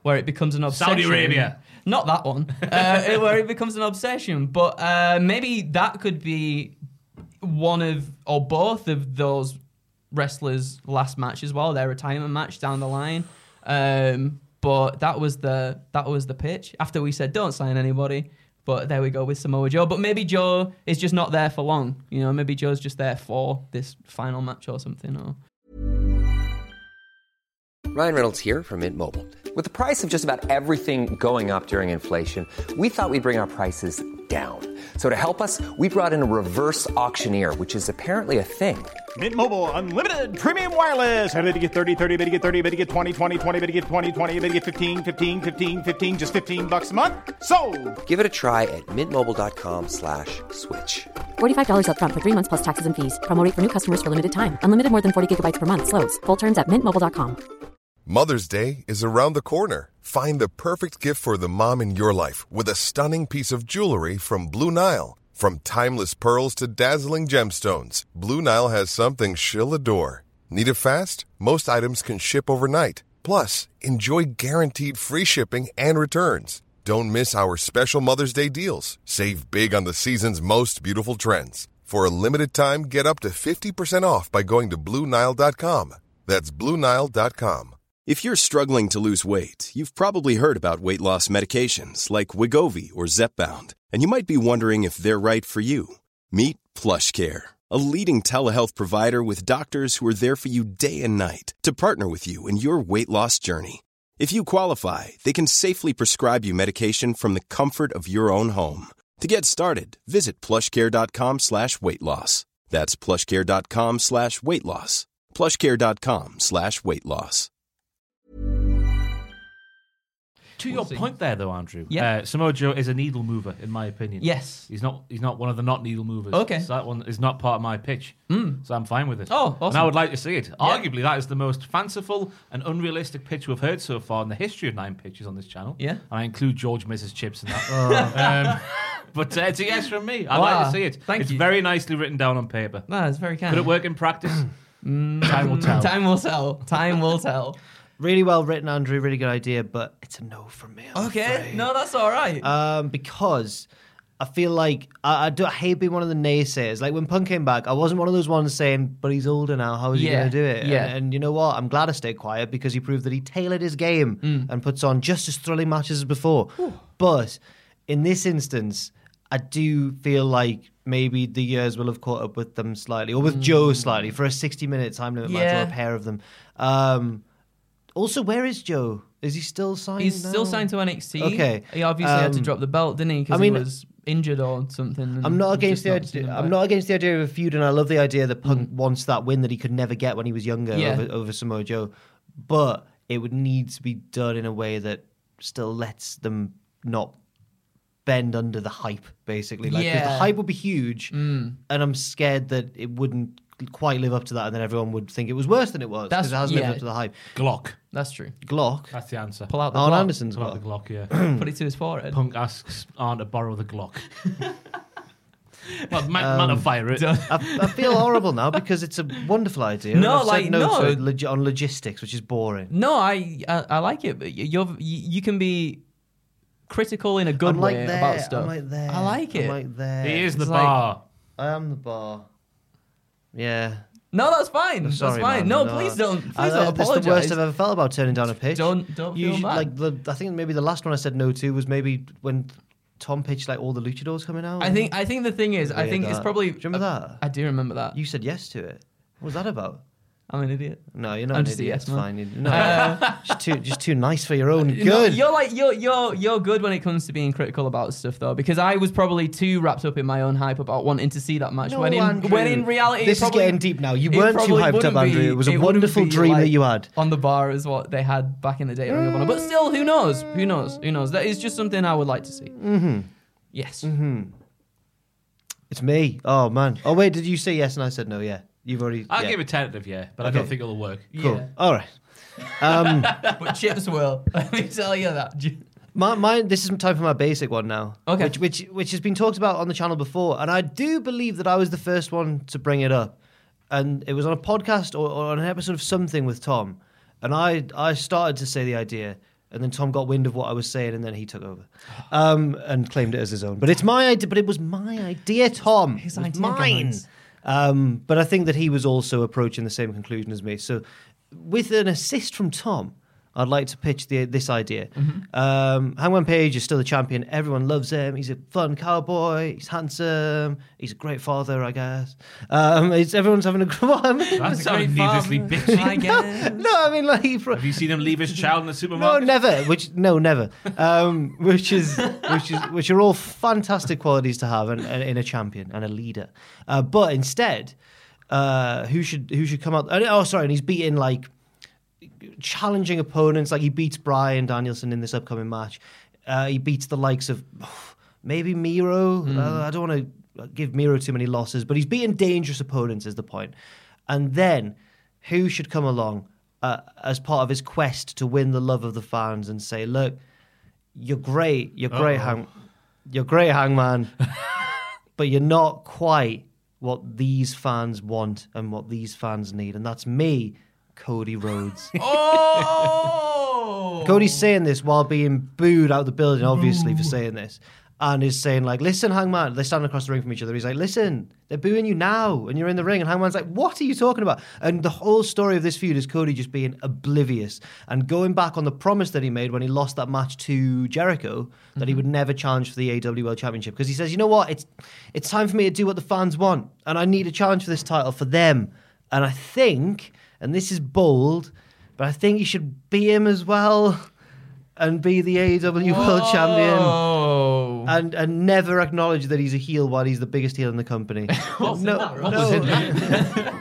where it becomes an obsession. Saudi Arabia. Not that one. uh, where it becomes an obsession. But uh, maybe that could be one of, or both of those wrestlers' last match as well, their retirement match down the line. Um, but that was the that was the pitch. After we said, don't sign anybody. But there we go with Samoa Joe. But maybe Joe is just not there for long. You know, maybe Joe's just there for this final match or something. Or Ryan Reynolds here from Mint Mobile. With the price of just about everything going up during inflation, we thought we'd bring our prices down. So to help us, we brought in a reverse auctioneer, which is apparently a thing. Mint Mobile Unlimited Premium Wireless. How to get thirty, thirty, bit to get thirty, bit to get twenty, twenty, twenty, bit to get twenty, twenty, bit to get fifteen, fifteen, fifteen, fifteen, just fifteen bucks a month? Sold! Give it a try at mintmobile.com slash switch. forty-five dollars up front for three months plus taxes and fees. Promo rate for new customers for limited time. Unlimited more than forty gigabytes per month. Slows full terms at mint mobile dot com. Mother's Day is around the corner. Find the perfect gift for the mom in your life with a stunning piece of jewelry from Blue Nile. From timeless pearls to dazzling gemstones, Blue Nile has something she'll adore. Need it fast? Most items can ship overnight. Plus, enjoy guaranteed free shipping and returns. Don't miss our special Mother's Day deals. Save big on the season's most beautiful trends. For a limited time, get up to fifty percent off by going to blue nile dot com. That's blue nile dot com. If you're struggling to lose weight, you've probably heard about weight loss medications like Wegovy or Zepbound, and you might be wondering if they're right for you. Meet PlushCare, a leading telehealth provider with doctors who are there for you day and night to partner with you in your weight loss journey. If you qualify, they can safely prescribe you medication from the comfort of your own home. To get started, visit plushcare.com slash weight loss. That's plushcare.com slash weight loss. plushcare.com slash weight loss. To We'll your see. point there, though, Andrew, Yeah. uh, Samoa Joe is a needle mover, in my opinion. Yes. He's not He's not one of the not needle movers. Okay. So that one is not part of my pitch. Mm. So I'm fine with it. Oh, And awesome. I would like to see it. Arguably, that is the most fanciful and unrealistic pitch we've heard so far in the history of nine pitches on this channel. Yeah. And I include George Missus Chips in that. um, but uh, it's a yes from me. I'd like Wow. to see it. Thank it's you. very nicely written down on paper. No, it's very kind. Could it work in practice? Time will tell. Time will tell. Time will tell. Really well written, Andrew. Really good idea, but it's a no from me. I'm Okay. afraid. No, that's all right. Um, because I feel like I, I, do, I hate being one of the naysayers. Like when Punk came back, I wasn't one of those ones saying, "But he's older now. How is he Yeah, going to do it?" yeah. And, and you know what? I'm glad I stayed quiet because he proved that he tailored his game Mm. and puts on just as thrilling matches as before. But in this instance, I do feel like maybe the years will have caught up with them slightly, or with Joe slightly, for a sixty-minute time limit match Yeah. or a pair of them. Um, also, where is Joe? Is he still signed? He's now? still signed to N X T. Okay. He obviously had to Um, drop the belt, didn't he? Because I mean- he was injured or something. and I'm not we've against just the not seen idea. him I'm back. not against the idea of a feud, and I love the idea that Punk wants that win that he could never get when he was younger Yeah. over, over Samoa Joe. But it would need to be done in a way that still lets them not bend under the hype, basically. Like, 'cause Yeah. the hype would be huge, Mm. and I'm scared that it wouldn't quite live up to that, and then everyone would think it was worse than it was That's- because it hasn't yeah. lived up to the hype. Glock. That's true. Glock. That's the answer. Pull out the Arn Glock. Anderson's Pull out Glock. the Glock, yeah. Put it to his forehead. Punk asks Arn to borrow the Glock. Well, man, man of fire it. I, I feel horrible now because it's a wonderful idea. and No, I've said like, no, no. to it log- on logistics, which is boring. No, I, I I like it. But you're you, you can be critical in a good I'm like way there, about stuff. I'm like there. I like it. I'm like there. He is the It's like- bar. I am the bar. Yeah. No, that's fine. That's Sorry, fine. man, no, no. please don't. Please I, don't that's apologize. the worst I've ever felt about turning down a pitch. Don't don't feel Usually, bad. like the, I think maybe the last one I said no to was maybe when Tom pitched like all the luchadors coming out. I think I think the thing is, I Weird think it's that. probably. Do you remember that? I do remember that. You said yes to it. What was that about? I'm an idiot. No, you're not I'm an just a idiot. yes It's man. fine. You- No, Uh, just too, just too nice for your own No, good. you're like you're you're you're good when it comes to being critical about stuff though, because I was probably too wrapped up in my own hype about wanting to see that match. No, when in Andrew. when in reality, it This is probably- getting deep now. You it weren't too probably hyped up, wouldn't Andrew. be- It was a wouldn't wonderful be dream like that you had. on the bar as what they had back in the day at Ring of Honor. But still, who knows? Who knows? Who knows? That is just something I would like to see. Mm-hmm. Yes. Mm-hmm. It's me. Oh man. Oh wait, did you say yes and I said no? Yeah. You've already. I'll yeah. give a tentative yeah, but I Okay. don't think it'll work. Cool. Yeah. All right. Um, But chips will. Let me tell you that. my, my, this is time for my basic one now. Okay. Which, which, which has been talked about on the channel before, and I do believe that I was the first one to bring it up, and it was on a podcast or, or on an episode of something with Tom, and I, I started to say the idea And then Tom got wind of what I was saying, and then he took over um, and claimed it as his own. But it's my idea. But it was my idea, Tom. His it was idea, mine. guys. Um, but I think that he was also approaching the same conclusion as me. So, with an assist from Tom, I'd like to pitch the, this idea. Mm-hmm. Um, Hangman Page is still the champion. Everyone loves him. He's a fun cowboy. He's handsome. He's a great father, I guess. Um, it's, everyone's having a good one. That sounded needlessly bitchy. I guess. No, I mean, like... he- Have you seen him leave his child in the No, supermarket? never. Which no, never. Um, which is which is which are all fantastic qualities to have in, in a champion and a leader. Uh, but instead, uh, who should who should come out? Oh, sorry, and he's beating like challenging opponents. Like he beats Bryan Danielson in this upcoming match. Uh, he beats the likes of oh, maybe Miro. Mm. Uh, I don't want to give Miro too many losses, but he's beating dangerous opponents. Is the point? And then who should come along? Uh, as part of his quest to win the love of the fans and say, look, you're great, you're great, hang- you're great, Hangman, but you're not quite what these fans want and what these fans need, and that's me, Cody Rhodes. Oh! Cody's saying this while being booed out of the building, obviously, for saying this. And is saying, like, listen, Hangman. They're standing across the ring from each other. He's like, listen, they're booing you now, and you're in the ring. And Hangman's like, what are you talking about? And the whole story of this feud is Cody just being oblivious and going back on the promise that he made when he lost that match to Jericho, mm-hmm. that he would never challenge for the A E W World Championship. Because he says, you know what? It's it's time for me to do what the fans want, and I need a challenge for this title for them. And I think, and this is bold, but I think you should be him as well and be the A E W Whoa. World Champion. And and never acknowledge that he's a heel while he's the biggest heel in the company. no, no.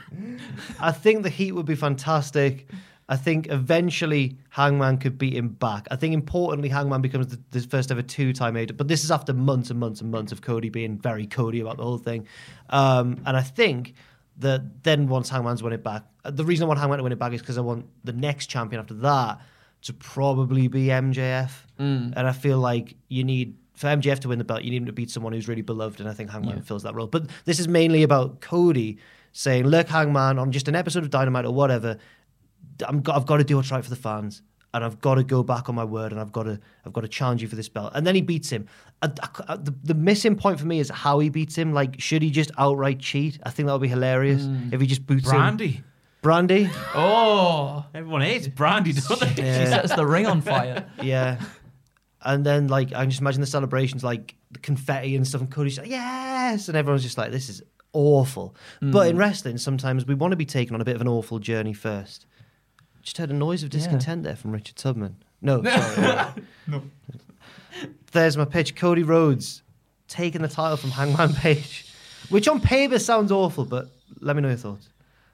I think the heat would be fantastic. I think eventually Hangman could beat him back. I think importantly, Hangman becomes the, the first ever two-time A E W. But this is after months and months and months of Cody being very Cody about the whole thing. Um, and I think that then once Hangman's won it back, the reason I want Hangman to win it back is because I want the next champion after that to probably be M J F. Mm. And I feel like you need, for M J F to win the belt, you need him to beat someone who's really beloved, and I think Hangman yeah. fills that role. But this is mainly about Cody saying, look, Hangman, on just an episode of Dynamite or whatever, I'm, I've got to do what's right for the fans, and I've got to go back on my word, and I've got to I've got to challenge you for this belt. And then he beats him. I, I, the, the missing point for me is how he beats him. Like, should he just outright cheat? I think that would be hilarious mm. if he just boots Brandy. him. Brandy. Oh. Everyone hates Brandy, don't they? Yeah. She sets the ring on fire. Yeah. And then, like, I can just imagine the celebrations, like, the confetti and stuff, and Cody's like, yes! And everyone's just like, this is awful. Mm. But in wrestling, sometimes we want to be taken on a bit of an awful journey first. Just heard a noise of discontent yeah. there from Richard Tubman. No, sorry. no. There's my pitch. Cody Rhodes taking the title from Hangman Page, which on paper sounds awful, but let me know your thoughts.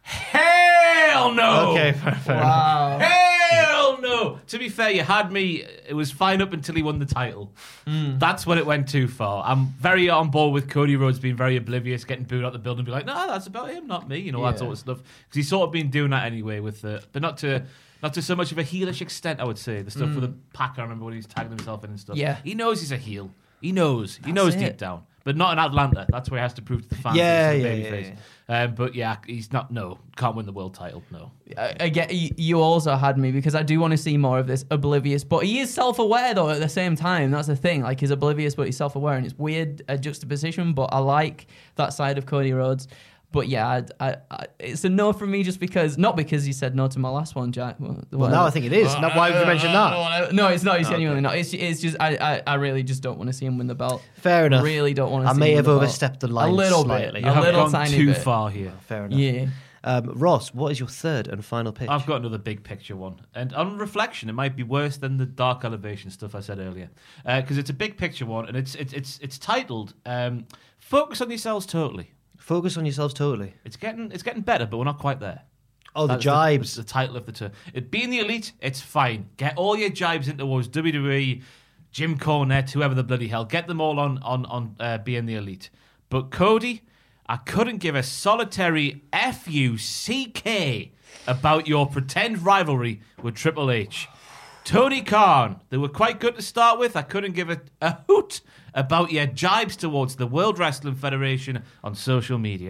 Hell no! Okay, fair, fair wow. enough. Hell no! To be fair, you had me. It was fine up until he won the title. Mm. That's when it went too far. I'm very on board with Cody Rhodes being very oblivious, getting booed out the building, and be like, "No, that's about him, not me." You know, yeah. that sort of stuff. Because he's sort of been doing that anyway with the, but not to. Not to so much of a heelish extent, I would say. The stuff mm. with the Pac, I remember when he was tagging himself in and stuff. Yeah. He knows he's a heel. He knows. He That's knows it. deep down. But not in Atlanta. That's where he has to prove to the fans. Yeah, that he's yeah, a yeah, babyface. yeah. Um, but yeah, he's not, no, can't win the world title, no. I, I get, you also had me because I do want to see more of this oblivious, but he is self-aware though at the same time. That's the thing. Like, he's oblivious, but he's self-aware, and it's weird a juxtaposition, but I like that side of Cody Rhodes. But yeah, I, I, I, it's a no from me just because, not because you said no to my last one, Jack. Well, well now I think it is. Uh, why would you mention that? No, it's not. It's genuinely okay. not. It's, it's just, I, I, I really just don't want to see him win the belt. Fair enough. Really don't want to I see may him have win the overstepped belt. the line a little slightly. bit. You a have little gone tiny too bit. far here. Fair enough. Yeah. Um, Ross, what is your third and final pitch? I've got another big picture one. And on reflection, it might be worse than the Dark Elevation stuff I said earlier. Because uh, it's a big picture one, and it's it's it's, it's titled um, Focus on Yourselves Totally. Focus on yourselves totally. It's getting it's getting better, but we're not quite there. Oh, That's the jibes. The, the title of the tour. It being the elite, it's fine. Get all your jibes into towards W W E, Jim Cornette, whoever the bloody hell. Get them all on on on uh, being the elite. But Cody, I couldn't give a solitary F U C K about your pretend rivalry with Triple H. Tony Khan, they were quite good to start with. I couldn't give a, a hoot about your jibes towards the World Wrestling Federation on social media.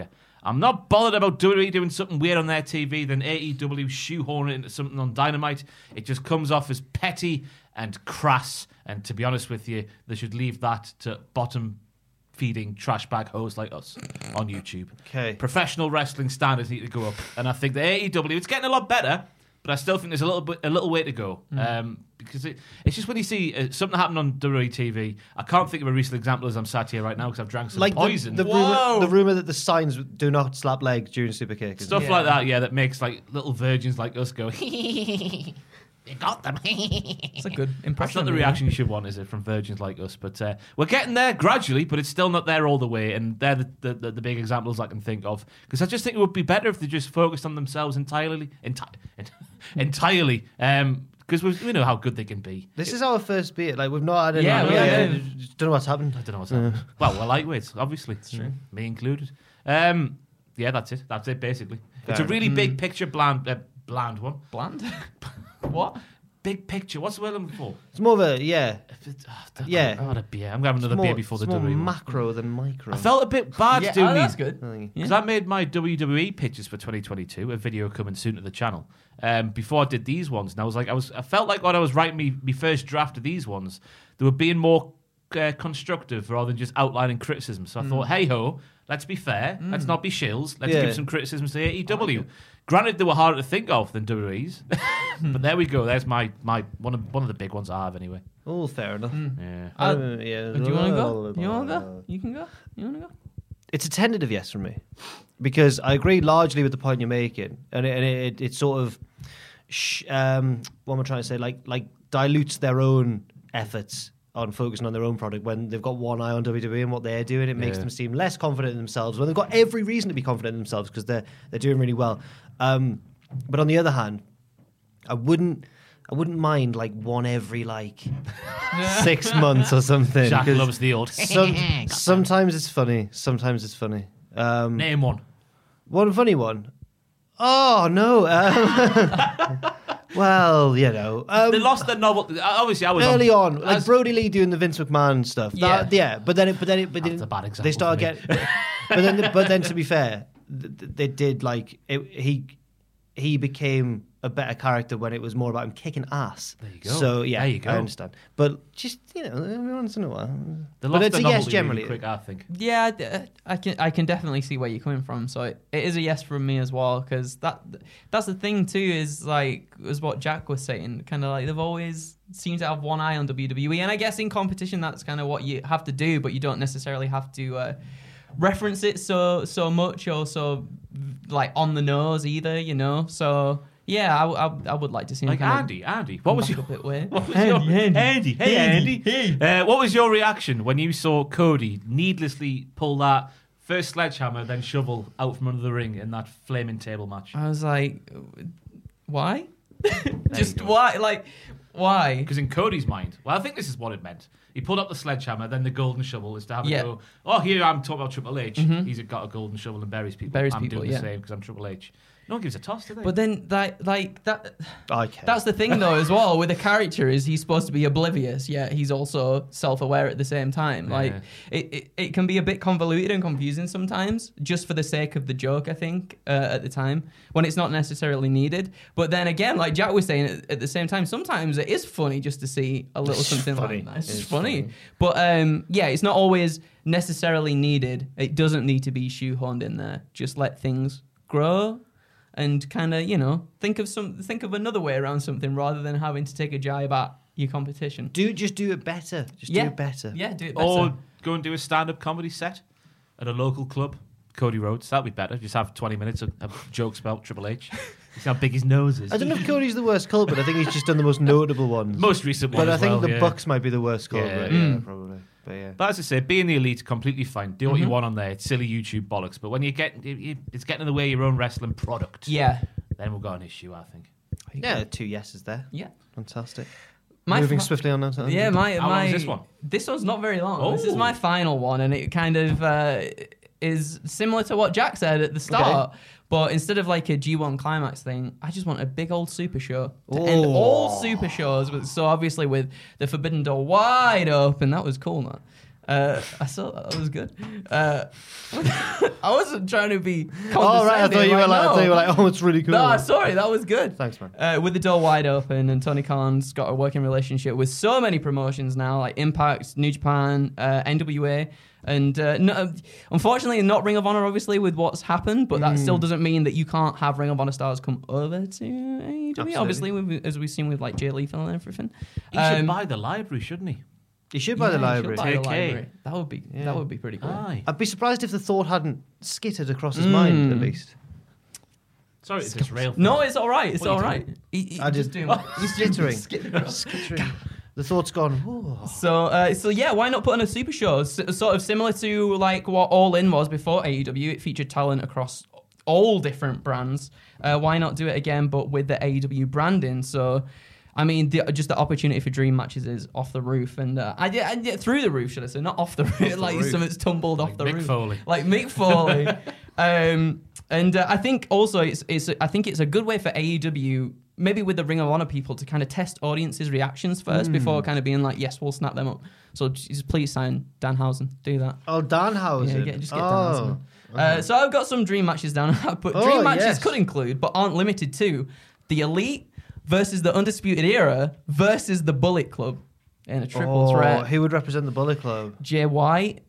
I'm not bothered about W W E doing something weird on their T V, then A E W shoehorn it into something on Dynamite. It just comes off as petty and crass. And to be honest with you, they should leave that to bottom feeding trash bag hoes like us on YouTube. Okay. Professional wrestling standards need to go up. And I think the A E W, it's getting a lot better, but I still think there's a little bit, a little way to go. Mm. Um, because it, it's just when you see uh, something happen on W W E T V, I can't think of a recent example as I'm sat here right now because I've drank some like poison. The, the, rumor, the rumor that the signs do not slap legs during Superkick. Stuff yeah. like that, yeah, that makes like little virgins like us go, you got them. It's a good impression. That's not the reaction you should want, is it, from virgins like us? But uh, we're getting there gradually, but it's still not there all the way. And they're the, the, the, the big examples I can think of. Because I just think it would be better if they just focused on themselves entirely. Enti- entirely. Um, because we, we know how good they can be. This is our first beat. Like, we've not had any. Yeah, yeah, yeah, yeah. Don't know what's happened. I don't know what's happened. Well, we're lightweights, obviously. It's true. Me included. Um, yeah, that's it. That's it, basically. Fair it's a really enough. big mm. picture, bland, uh, bland one. Bland? What? Big picture. What's the word I'm looking for? It's more of a, yeah. Oh, yeah. I want a beer. I'm going to have another more, beer before the W W E. It's more macro than micro. I felt a bit bad yeah, doing oh, these. That's good. Because yeah. I made my W W E pictures for twenty twenty-two, a video coming soon to the channel. Um, before I did these ones, and I was like, I was, I felt like when I was writing me, me first draft of these ones, they were being more uh, constructive rather than just outlining criticism. So I mm. thought, hey ho, let's be fair, mm. let's not be shills, let's yeah. give some criticisms to A E W. Like Granted, they were harder to think of than W W E's, but there we go. There's my, my one of one of the big ones I have anyway. Oh, fair enough. Mm. Yeah. Uh, uh, yeah. Do you want to go? You want to go? You can go. You want to go? It's a tentative yes from me, because I agree largely with the point you're making, and it, and it, it sort of, sh- um, what am I trying to say? Like like dilutes their own efforts on focusing on their own product when they've got one eye on W W E and what they're doing. It makes yeah. them seem less confident in themselves when they've got every reason to be confident in themselves because they're they're doing really well. Um, but on the other hand, I wouldn't I wouldn't mind like one every like six months or something. Jack loves the old. some, sometimes it's funny. Sometimes it's funny. Um, Name one. One funny one. Oh no. Um, well, you know, um, they lost their novel. Obviously, I was early on, on, like Brody Lee doing the Vince McMahon stuff. That, yeah, yeah. But then, it, but then, it, but That's then a bad example they started getting. But then, but then, to be fair, they did like it, he he became a better character when it was more about him kicking ass. There you go. So yeah, there you go. I understand. But just you know, every once in a while. They but lost it's their a yes novelty generally. really quick, I think. Yeah, I can I can definitely see where you're coming from. So it, it is a yes from me as well, because that that's the thing too. Is like is what Jack was saying. Kind of like they've always seemed to have one eye on W W E, and I guess in competition that's kind of what you have to do, but you don't necessarily have to uh, reference it so so much or so like on the nose either. You know, so. Yeah, I, I, I would like to see him. Like Andy, Andy, what was your bit weird. What was Andy, your Andy, Andy, hey Andy, Andy. Uh, what was your reaction when you saw Cody needlessly pull that first sledgehammer, then shovel out from under the ring in that flaming table match? I was like, why? Just why? Like, why? Because in Cody's mind, well, I think this is what it meant. He pulled up the sledgehammer, then the golden shovel is to have yeah. it go, oh, here I'm talking about Triple H. Mm-hmm. He's got a golden shovel and buries people. Buries I'm people, doing yeah. the same because I'm Triple H. No one gives a toss, do they? But then, that, like that, okay. that's the thing though as well. With a character, is he's supposed to be oblivious, yet he's also self-aware at the same time. Like Yeah. it, it, it can be a bit convoluted and confusing sometimes, just for the sake of the joke. I think uh, at the time when it's not necessarily needed. But then again, like Jack was saying, at, at the same time, sometimes it is funny just to see a little It's something funny. like that. It's, It's funny. funny. But um, yeah, it's not always necessarily needed. It doesn't need to be shoehorned in there. Just let things grow. And kind of, you know, think of some, think of another way around something rather than having to take a jibe at your competition. Do just do it better. Just yeah. do it better. Yeah, do it better. Or go and do a stand-up comedy set at a local club. Cody Rhodes, that'd be better. Just have twenty minutes of, of jokes about Triple H. See how big his nose is. I don't know if Cody's the worst culprit. I think he's just done the most notable ones. Most recent But one I as think well, the yeah. Bucks might be the worst culprit. Yeah. Yeah, Mm. probably. But yeah. But as I say, being the elite, completely fine. Do what Mhm. you want on there. It's silly YouTube bollocks. But when you get, it, it, it's getting in the way of your own wrestling product. Yeah. Then we've got an issue, I think. Yeah, two yeses there. Yeah. Fantastic. My Moving fi- swiftly on now. to- Yeah, my How my long is this one? This one's not very long. Oh. This is my final one, and it kind of uh, is similar to what Jack said at the start. Okay. But instead of like a G one climax thing, I just want a big old super show to end all super shows. With, so obviously with the Forbidden Door wide open, that was cool, man. Uh, I saw that. That was good. Uh, I wasn't trying to be condescending. Oh, right. I thought you like, were like, no. I thought you were like, oh, it's really cool. No, sorry, that was good. Thanks, man. Uh, with the door wide open, and Tony Khan's got a working relationship with so many promotions now, like Impact, New Japan, uh, N W A, and uh, no, unfortunately, not Ring of Honor, obviously, with what's happened, but that Mm. still doesn't mean that you can't have Ring of Honor stars come over to A E W, Absolutely. obviously, with, as we've seen with like Jay Lethal and everything. He should Um, buy the library, shouldn't he? You should buy yeah, the you should library. buy the Take A. library. That would be Yeah. that would be pretty cool. Aye. I'd be surprised if the thought hadn't skittered across his Mm. mind, at least. Sorry, it's this rail. No, it's all right. It's What are all you right. He, he I just just- doing He's skittering. skittering across. Skittering. The thought's gone, "Ooh." So, uh, so yeah, why not put on a super show? S- sort of similar to like what All In was before A E W. It featured talent across all different brands. Uh, why not do it again, but with the A E W branding? So, I mean, the, just the opportunity for dream matches is off the roof, and uh, I, did, I did through the roof, should I say, not off the roof, like roof. something's tumbled off the Mick roof, Foley. like Mick Foley. um, and uh, I think also it's it's I think it's a good way for A E W. Maybe with the Ring of Honor people to kind of test audiences' reactions first before kind of being like, yes, we'll snap them up. So just please sign Danhausen. Do that. Oh, Danhausen. Yeah, get, just get oh. Danhausen. Uh, so I've got some dream matches down. But Oh, dream matches yes. could include, but aren't limited to, the Elite versus the Undisputed Era versus the Bullet Club in a triple Oh, threat. who would represent the Bullet Club? Jay White.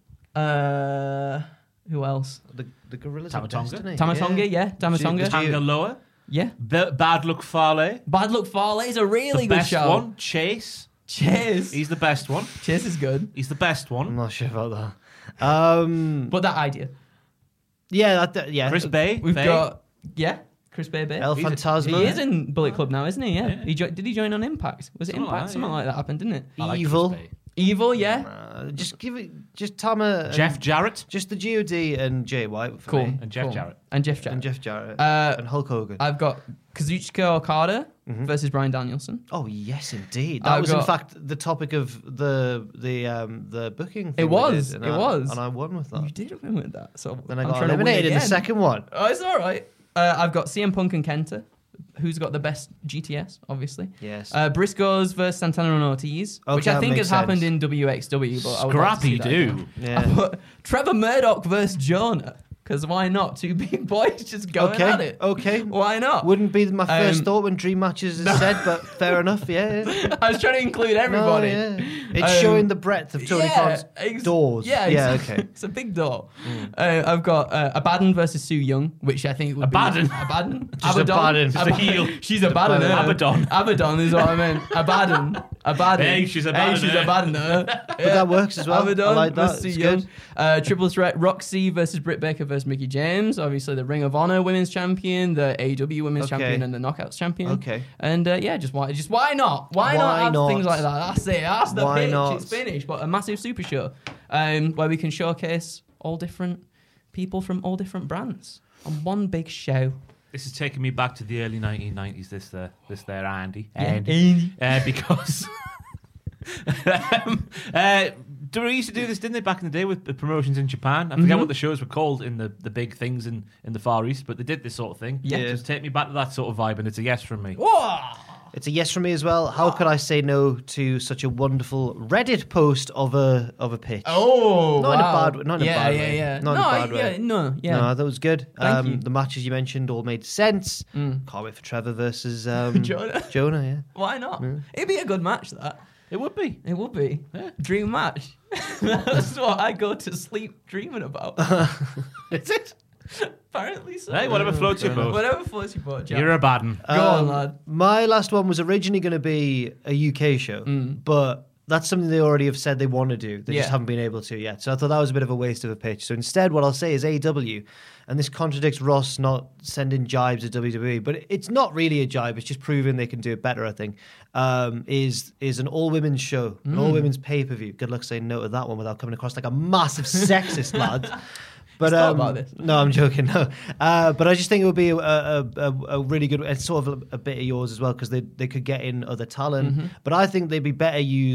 Uh, who else? The, the Gorillas of Tamatonga? Destiny. Tamatonga, yeah. Tamatonga. Gee, Tanga Loa. Yeah. B- Bad Luck Fale. Bad Luck Fale is a really The good best show. one. Chase. Cheers. He's the best one. Cheers is good. He's the best I'm one. not sure about that. Um, But that idea. yeah, that, that- yeah. Chris Bay. We've Bay. got, yeah, Chris Bebe. El He's a- Fantasma. He is in Bullet Club now, isn't he? Yeah. Yeah. He jo- did he join on Impact? Was it Something like Impact? that, Something yeah. like that happened, didn't it? I like Evil. Chris Bay. Evil, yeah. Uh, just give it, just Tama. and- Jeff Jarrett. Just the G O D and Jay White for Cool. me. And Jeff Cool. Jarrett. And Jeff Jarrett. And Jeff Jarrett. Uh, and Hulk Hogan. I've got Kazuchika Okada Mm-hmm. versus Bryan Danielson. Oh yes, indeed. That I've was in got- fact the topic of the the um the booking. Thing It we was, did, and it I- was. and I won with that. You did win with that. So Then I I'm got trying to win eliminated in the again. second one. Oh, it's all right. Uh, I've got C M Punk and Kenta, who's got the best G T S, obviously. Yes. Uh, Briscoes versus Santana and Ortiz, which Okay, I that think makes has happened sense. in W X W. But I would like to see Scrappy that do. again. Yeah. But Trevor Murdoch versus Jonah, because why not? Two big boys just going Okay, at it. okay. Why not? Wouldn't be my first Um, thought when Dream Matches is said, but fair enough. Yeah. yeah. I was trying to include everybody. No, yeah. It's Um, showing the breadth of Tony Khan's ex- doors. Yeah, Yeah. exactly. Okay. It's a big door. Uh, I've got uh, Abaddon versus Sue Young, which I think would Abaddon? be Abaddon. Just Abaddon. Just a heel. She's Abaddon. Abaddon. Abaddon is what I meant. Abaddon. Abaddon. Hey, she's Hey, Abaddon, she's eh? Abaddon. uh. But that works as well. Abaddon I like that. versus Sue It's Young. good. Uh, triple threat: Roxy versus Britt Baker versus Mickie James. Obviously, the Ring of Honor Women's Champion, the A E W Women's Okay. Champion, and the Knockouts Champion. Okay. And uh, yeah, just why, just why not? Why, not Why have not? things like that? That's it. That's the Why pitch. not? It's finished. But a massive super show, um, where we can showcase all different people from all different brands on one big show. This is taking me back to the early nineteen nineties. This there, this there, Andy, Yeah, Andy, Andy. Uh, because um, uh, they used to do this, didn't they, back in the day with the promotions in Japan? I forget Mhm. what the shows were called in the, the big things in, in the Far East, but they did this sort of thing. Yeah. Just take me back to that sort of vibe, and it's a yes from me. Whoa! It's a yes from me as well. How could I say no to such a wonderful Reddit post of a of a pitch? Oh, Not in a wow. bad- not in a yeah, bad yeah, way. yeah. Not in no, a bad yeah, way. no, yeah. No, that was good. Thank um, you. The matches you mentioned all made sense. Mm. Can't wait for Trevor versus um, Jonah. Jonah, yeah. Why not? It'd be a good match. That It would be. it would be Yeah. dream match. That's what I go to sleep dreaming about. Is it? Apparently so. Hey, whatever floats your boat. Whatever floats your boat, Jack. You're a bad one. Go on, lad. My last one was originally going to be a U K show, Mm. but that's something they already have said they want to do. They Yeah. just haven't been able to yet. So I thought that was a bit of a waste of a pitch. So instead, what I'll say is A E W, and this contradicts Ross not sending jibes at W W E, but it's not really a jibe. It's just proving they can do it better, I think, um, is is an all-women's show, an Mm. all-women's pay-per-view. Good luck saying no to that one without coming across like a massive sexist lad. But Let's talk um, about this. no, I'm joking. No, uh, but I just think it would be a, a, a, a really good. It's sort of a, a bit of yours as well because they they could get in other talent. Mm-hmm. But I think they'd be better used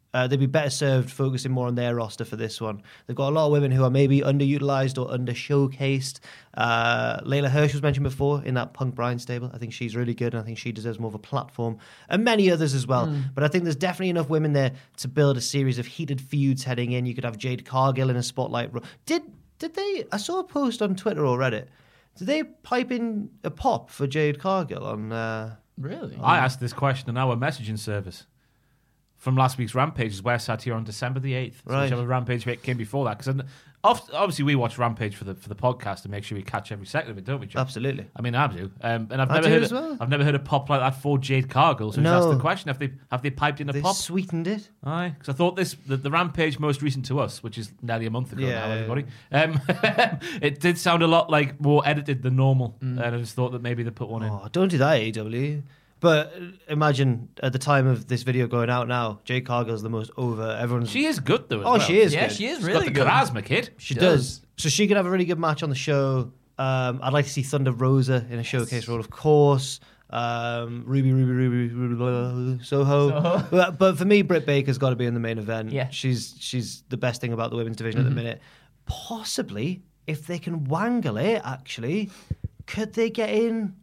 Uh, they'd be better served focusing more on their roster for this one. They've got a lot of women who are maybe underutilized or under showcased. Uh, Layla Hirsch was mentioned before in that Punk Bryan stable. I think she's really good, and I think she deserves more of a platform, and many others as well. Mm. But I think there's definitely enough women there to build a series of heated feuds heading in. You could have Jade Cargill in a spotlight. Did did they? I saw a post on Twitter or Reddit. Did they pipe in a pop for Jade Cargill on? Uh, really? I asked this question on our messaging service. From last week's Rampage is where I sat here on December the eighth. So right. whichever Rampage came before that. Because obviously we watch Rampage for the for the podcast to make sure we catch every second of it, don't we, John? Absolutely. I mean, I do. Um, and I've I never do heard as a, well. I've never heard a pop like that for Jade Cargill. So no. just asked the question, have they have they piped in a they pop? sweetened it. Aye. Because I thought this the, the Rampage most recent to us, which is nearly a month ago yeah, now, everybody. Um, it did sound a lot like more edited than normal. Mm. And I just thought that maybe they put one oh, in. Don't do that, A E W. But imagine at the time of this video going out now, Jade Cargill's the most over. Everyone's She is good though. As oh, well. she is. Yeah, good. she is She's really got the good. charisma, kid. She, she does. does. So she could have a really good match on the show. Um, I'd like to see Thunder Rosa in a showcase role, of course. Um, Ruby, Ruby, Ruby, Ruby, Ruby Soho. Soho. But, but for me, Britt Baker's got to be in the main event. Yeah, she's she's the best thing about the women's division mm-hmm. at the minute. Possibly, if they can wangle it, actually, could they get in?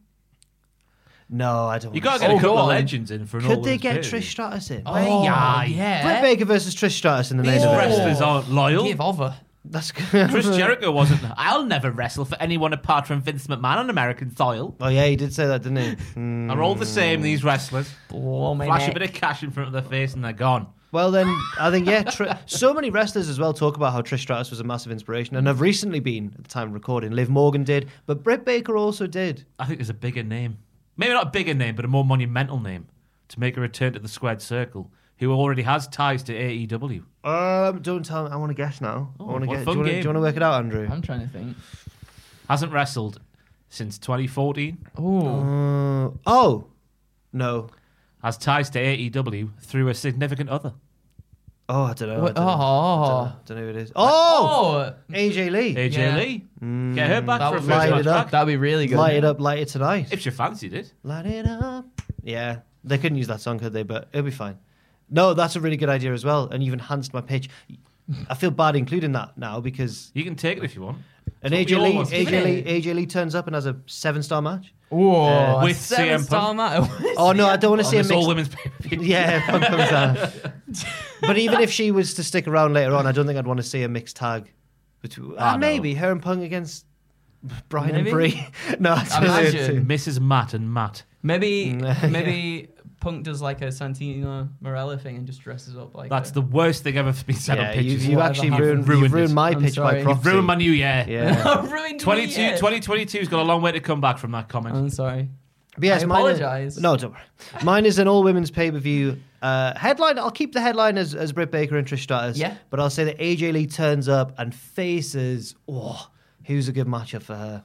No, I don't. You got to get oh, a couple of legends in for an Could all they get period. Trish Stratus in? Oh, yeah, yeah. Britt Baker versus Trish Stratus in the main These event. wrestlers aren't loyal. Give over. That's good. Chris Jericho wasn't. I'll never wrestle for anyone apart from Vince McMahon on American soil. Oh yeah, he did say that, didn't he? Mm. They're all the same. These wrestlers oh, flash a bit of cash in front of their face and they're gone. Well then, I think yeah. Tr- so many wrestlers as well talk about how Trish Stratus was a massive inspiration, and have recently been at the time of recording. Liv Morgan did, but Britt Baker also did. I think there's a bigger name, maybe not a bigger name, but a more monumental name to make a return to the squared circle. Who already has ties to A E W? Um, don't tell me. I want to guess now. Oh, I want to what guess. fun Do you game. want to work it out, Andrew? I'm trying to think. Hasn't wrestled since twenty fourteen. Oh, uh, oh, no. Has ties to A E W through a significant other. Oh, I don't know. I What? don't, know. I don't, Oh, know. don't know who it is. Oh, oh, A J Lee. A J Yeah. Lee. Mm. Get her back That for a would first light match it up. back. that'd be really good. Light it up, light it tonight. If she fancied it. Light it up. Yeah, they couldn't use that song, could they? But it'll be fine. No, that's a really good idea as well, and you've enhanced my pitch. I feel bad including that now because You can take it if you want. and That's A J what we all Lee, want to A J do. Lee, A J Lee turns up and has a seven-star match. Oh, Uh, with with C M seven Punk. star match. Oh no, I don't want to On see a this all mixed. women's pay-per-view. Yeah, Punk comes down. But even if she was to stick around later on, I don't think I'd want to see a mixed tag. Between, Ah, uh, no. maybe her and Punk against Brian Maybe? and Brie. No, I don't Imagine. think Missus Matt and Matt. Maybe, Yeah. maybe Punk does like a Santino Morella thing and just dresses up like. That's a, the worst thing ever been said Yeah, on pitches. you've, you've Whatever actually happened. ruined, Ruined you've ruined it. my I'm pitch sorry. by You've proxy. You've ruined my new year. Yeah. ruined twenty-two, me, yeah. twenty twenty-two's got a long way to come back from that comment. I'm sorry. But yes, I mine is- apologise. No, don't worry. Mine is an all women's pay per view uh, headline. I'll keep the headline as, as Britt Baker and Trish Stratus. Yeah. But I'll say that A J Lee turns up and faces. Oh, who's a good matchup for her?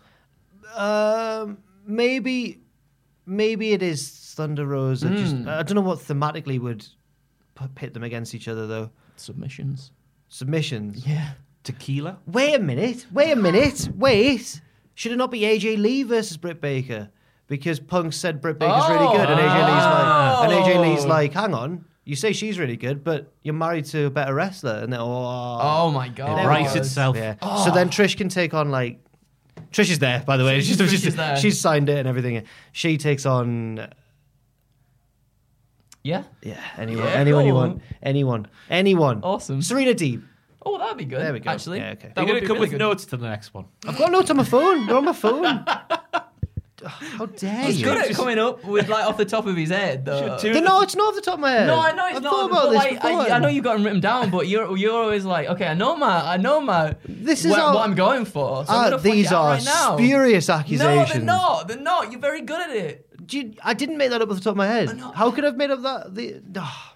Um, maybe, maybe it is Thunder Rosa. Mm. Just I don't know what thematically would p- pit them against each other though. Submissions. Submissions. Yeah. Tequila? Wait a minute. Wait a minute. Wait. Should it not be A J Lee versus Britt Baker? Because Punk said Britt Baker's Oh. really good, and A J Lee's like, and A J Lee's Oh. like, hang on, you say she's really good, but you're married to a better wrestler, and then oh, Oh my god. There Writes we go. itself. yeah. So then Trish can take on like, Trish is there by the way. She's, Trish she's, is there. she's signed it and everything. She takes on Yeah. yeah anyone, Yeah, anyone you cool. want, anyone, anyone. Awesome. Serena Deeb. Oh, that'd be good. There we go. Actually, Yeah, okay. That You're would going be to come really with good. notes to the next one. I've got notes on my phone. They're on my phone. How dare He's you? good at coming up with like off the top of his head, though. Should The- No, it's not off the top of my head. No, I know it's I've not. thought about but, this like, before. I, I know you've got them written down, but you're you're always like, okay, I know my, I know my. This is what, our- what I'm going for. So I'm Ah, gonna find these it out are right now. spurious No, accusations. they're not. They're not. You're very good at it. Do you- I didn't make that up off the top of my head. know. How could I have made up that? The, ah.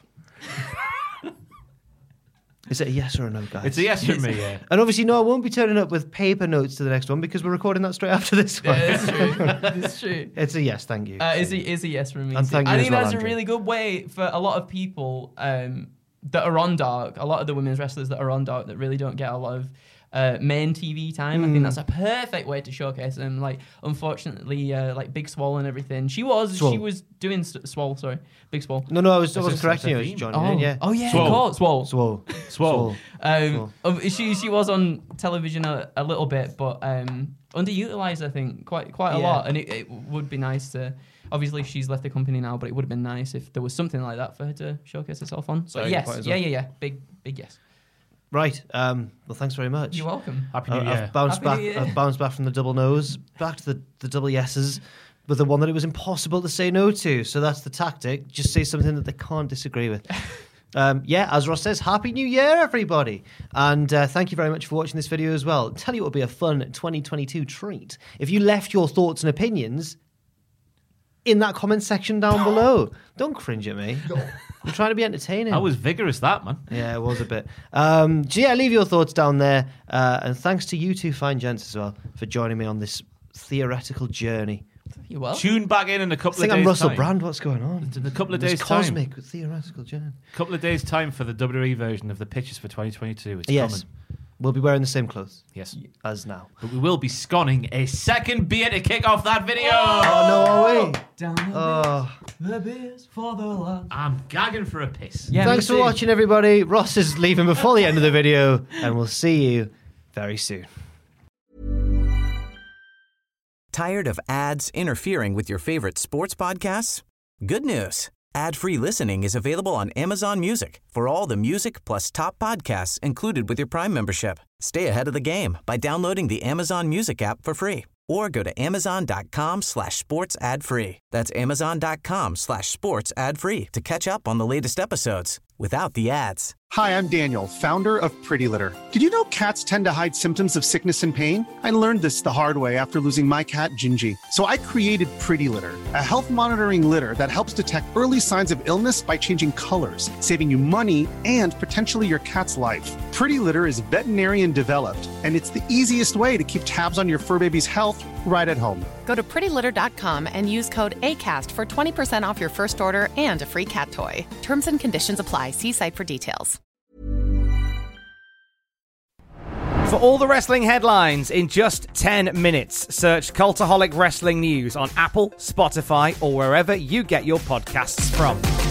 Is it a yes or a no, guys? It's a yes from me, yeah. And obviously, no, I won't be turning up with paper notes to the next one because we're recording that straight after this one. Yeah, it's true. It's true. It's a yes, thank you. Uh, is a is a yes from me. And too. thank you I as think well, that's Andrew. a really good way for a lot of people um, that are on Dark. A lot of the women's wrestlers that are on Dark that really don't get a lot of uh, main T V time. Mm. I think that's a perfect way to showcase them. Like, unfortunately, uh, like Big Swole and everything. She was Swole. she was doing st- Swole. Sorry, Big Swole. No, no, I was I wasn't correcting you. I was joining oh. in. Yeah. Oh yeah, Swole. Swole. Swole. Swole. Um, Swole. She she was on television a, a little bit, but um, underutilized. I think quite quite a Yeah. lot, and it, it would be nice to. Obviously, she's left the company now, but it would have been nice if there was something like that for her to showcase herself on. So Very yes, good point as yeah, well. yeah, yeah, big, big yes. Right. Um, well, thanks very much. You're welcome. Happy New Uh, Year. I've bounced Happy back. New Year. I've bounced back from the double no's back to the, the double yeses, with the one that it was impossible to say no to. So that's the tactic. Just say something that they can't disagree with. Um, yeah, as Ross says, Happy New Year, everybody. And uh, thank you very much for watching this video as well. Tell you what would be a fun twenty twenty-two treat if you left your thoughts and opinions in that comment section down below. Don't cringe at me. I'm trying to be entertaining. I was vigorous, that, man. Yeah, it was a bit. Um, so yeah, leave your thoughts down there. Uh, and thanks to you two fine gents as well for joining me on this theoretical journey. You well? Tune back in in a couple I think of days' I'm Russell time. Brand. What's going on? In a couple of This days' cosmic time. theoretical journey. couple of days' time for the W W E version of the pitches for twenty twenty-two. It's Yes. coming. We'll be wearing the same clothes. Yes. As now. But we will be sconning a second beer to kick off that video. Oh, no, are we? Down the Oh. the beers for the lads. I'm gagging for a piss. Yeah, Thanks me for too. watching, everybody. Ross is leaving before the end of the video, and we'll see you very soon. Tired of ads interfering with your favorite sports podcasts? Good news. Ad-free listening is available on Amazon Music for all the music plus top podcasts included with your Prime membership. Stay ahead of the game by downloading the Amazon Music app for free or go to amazon.com slash sports ad free. That's amazon.com slash sports ad free to catch up on the latest episodes without the ads. Hi, I'm Daniel, founder of Pretty Litter. Did you know cats tend to hide symptoms of sickness and pain? I learned this the hard way after losing my cat, Gingy. So I created Pretty Litter, a health monitoring litter that helps detect early signs of illness by changing colors, saving you money and potentially your cat's life. Pretty Litter is veterinarian developed, and it's the easiest way to keep tabs on your fur baby's health right at home. Go to pretty litter dot com and use code ACAST for twenty percent off your first order and a free cat toy. Terms and conditions apply. See site for details. For all the wrestling headlines in just ten minutes, search Cultaholic Wrestling News on Apple, Spotify, or wherever you get your podcasts from.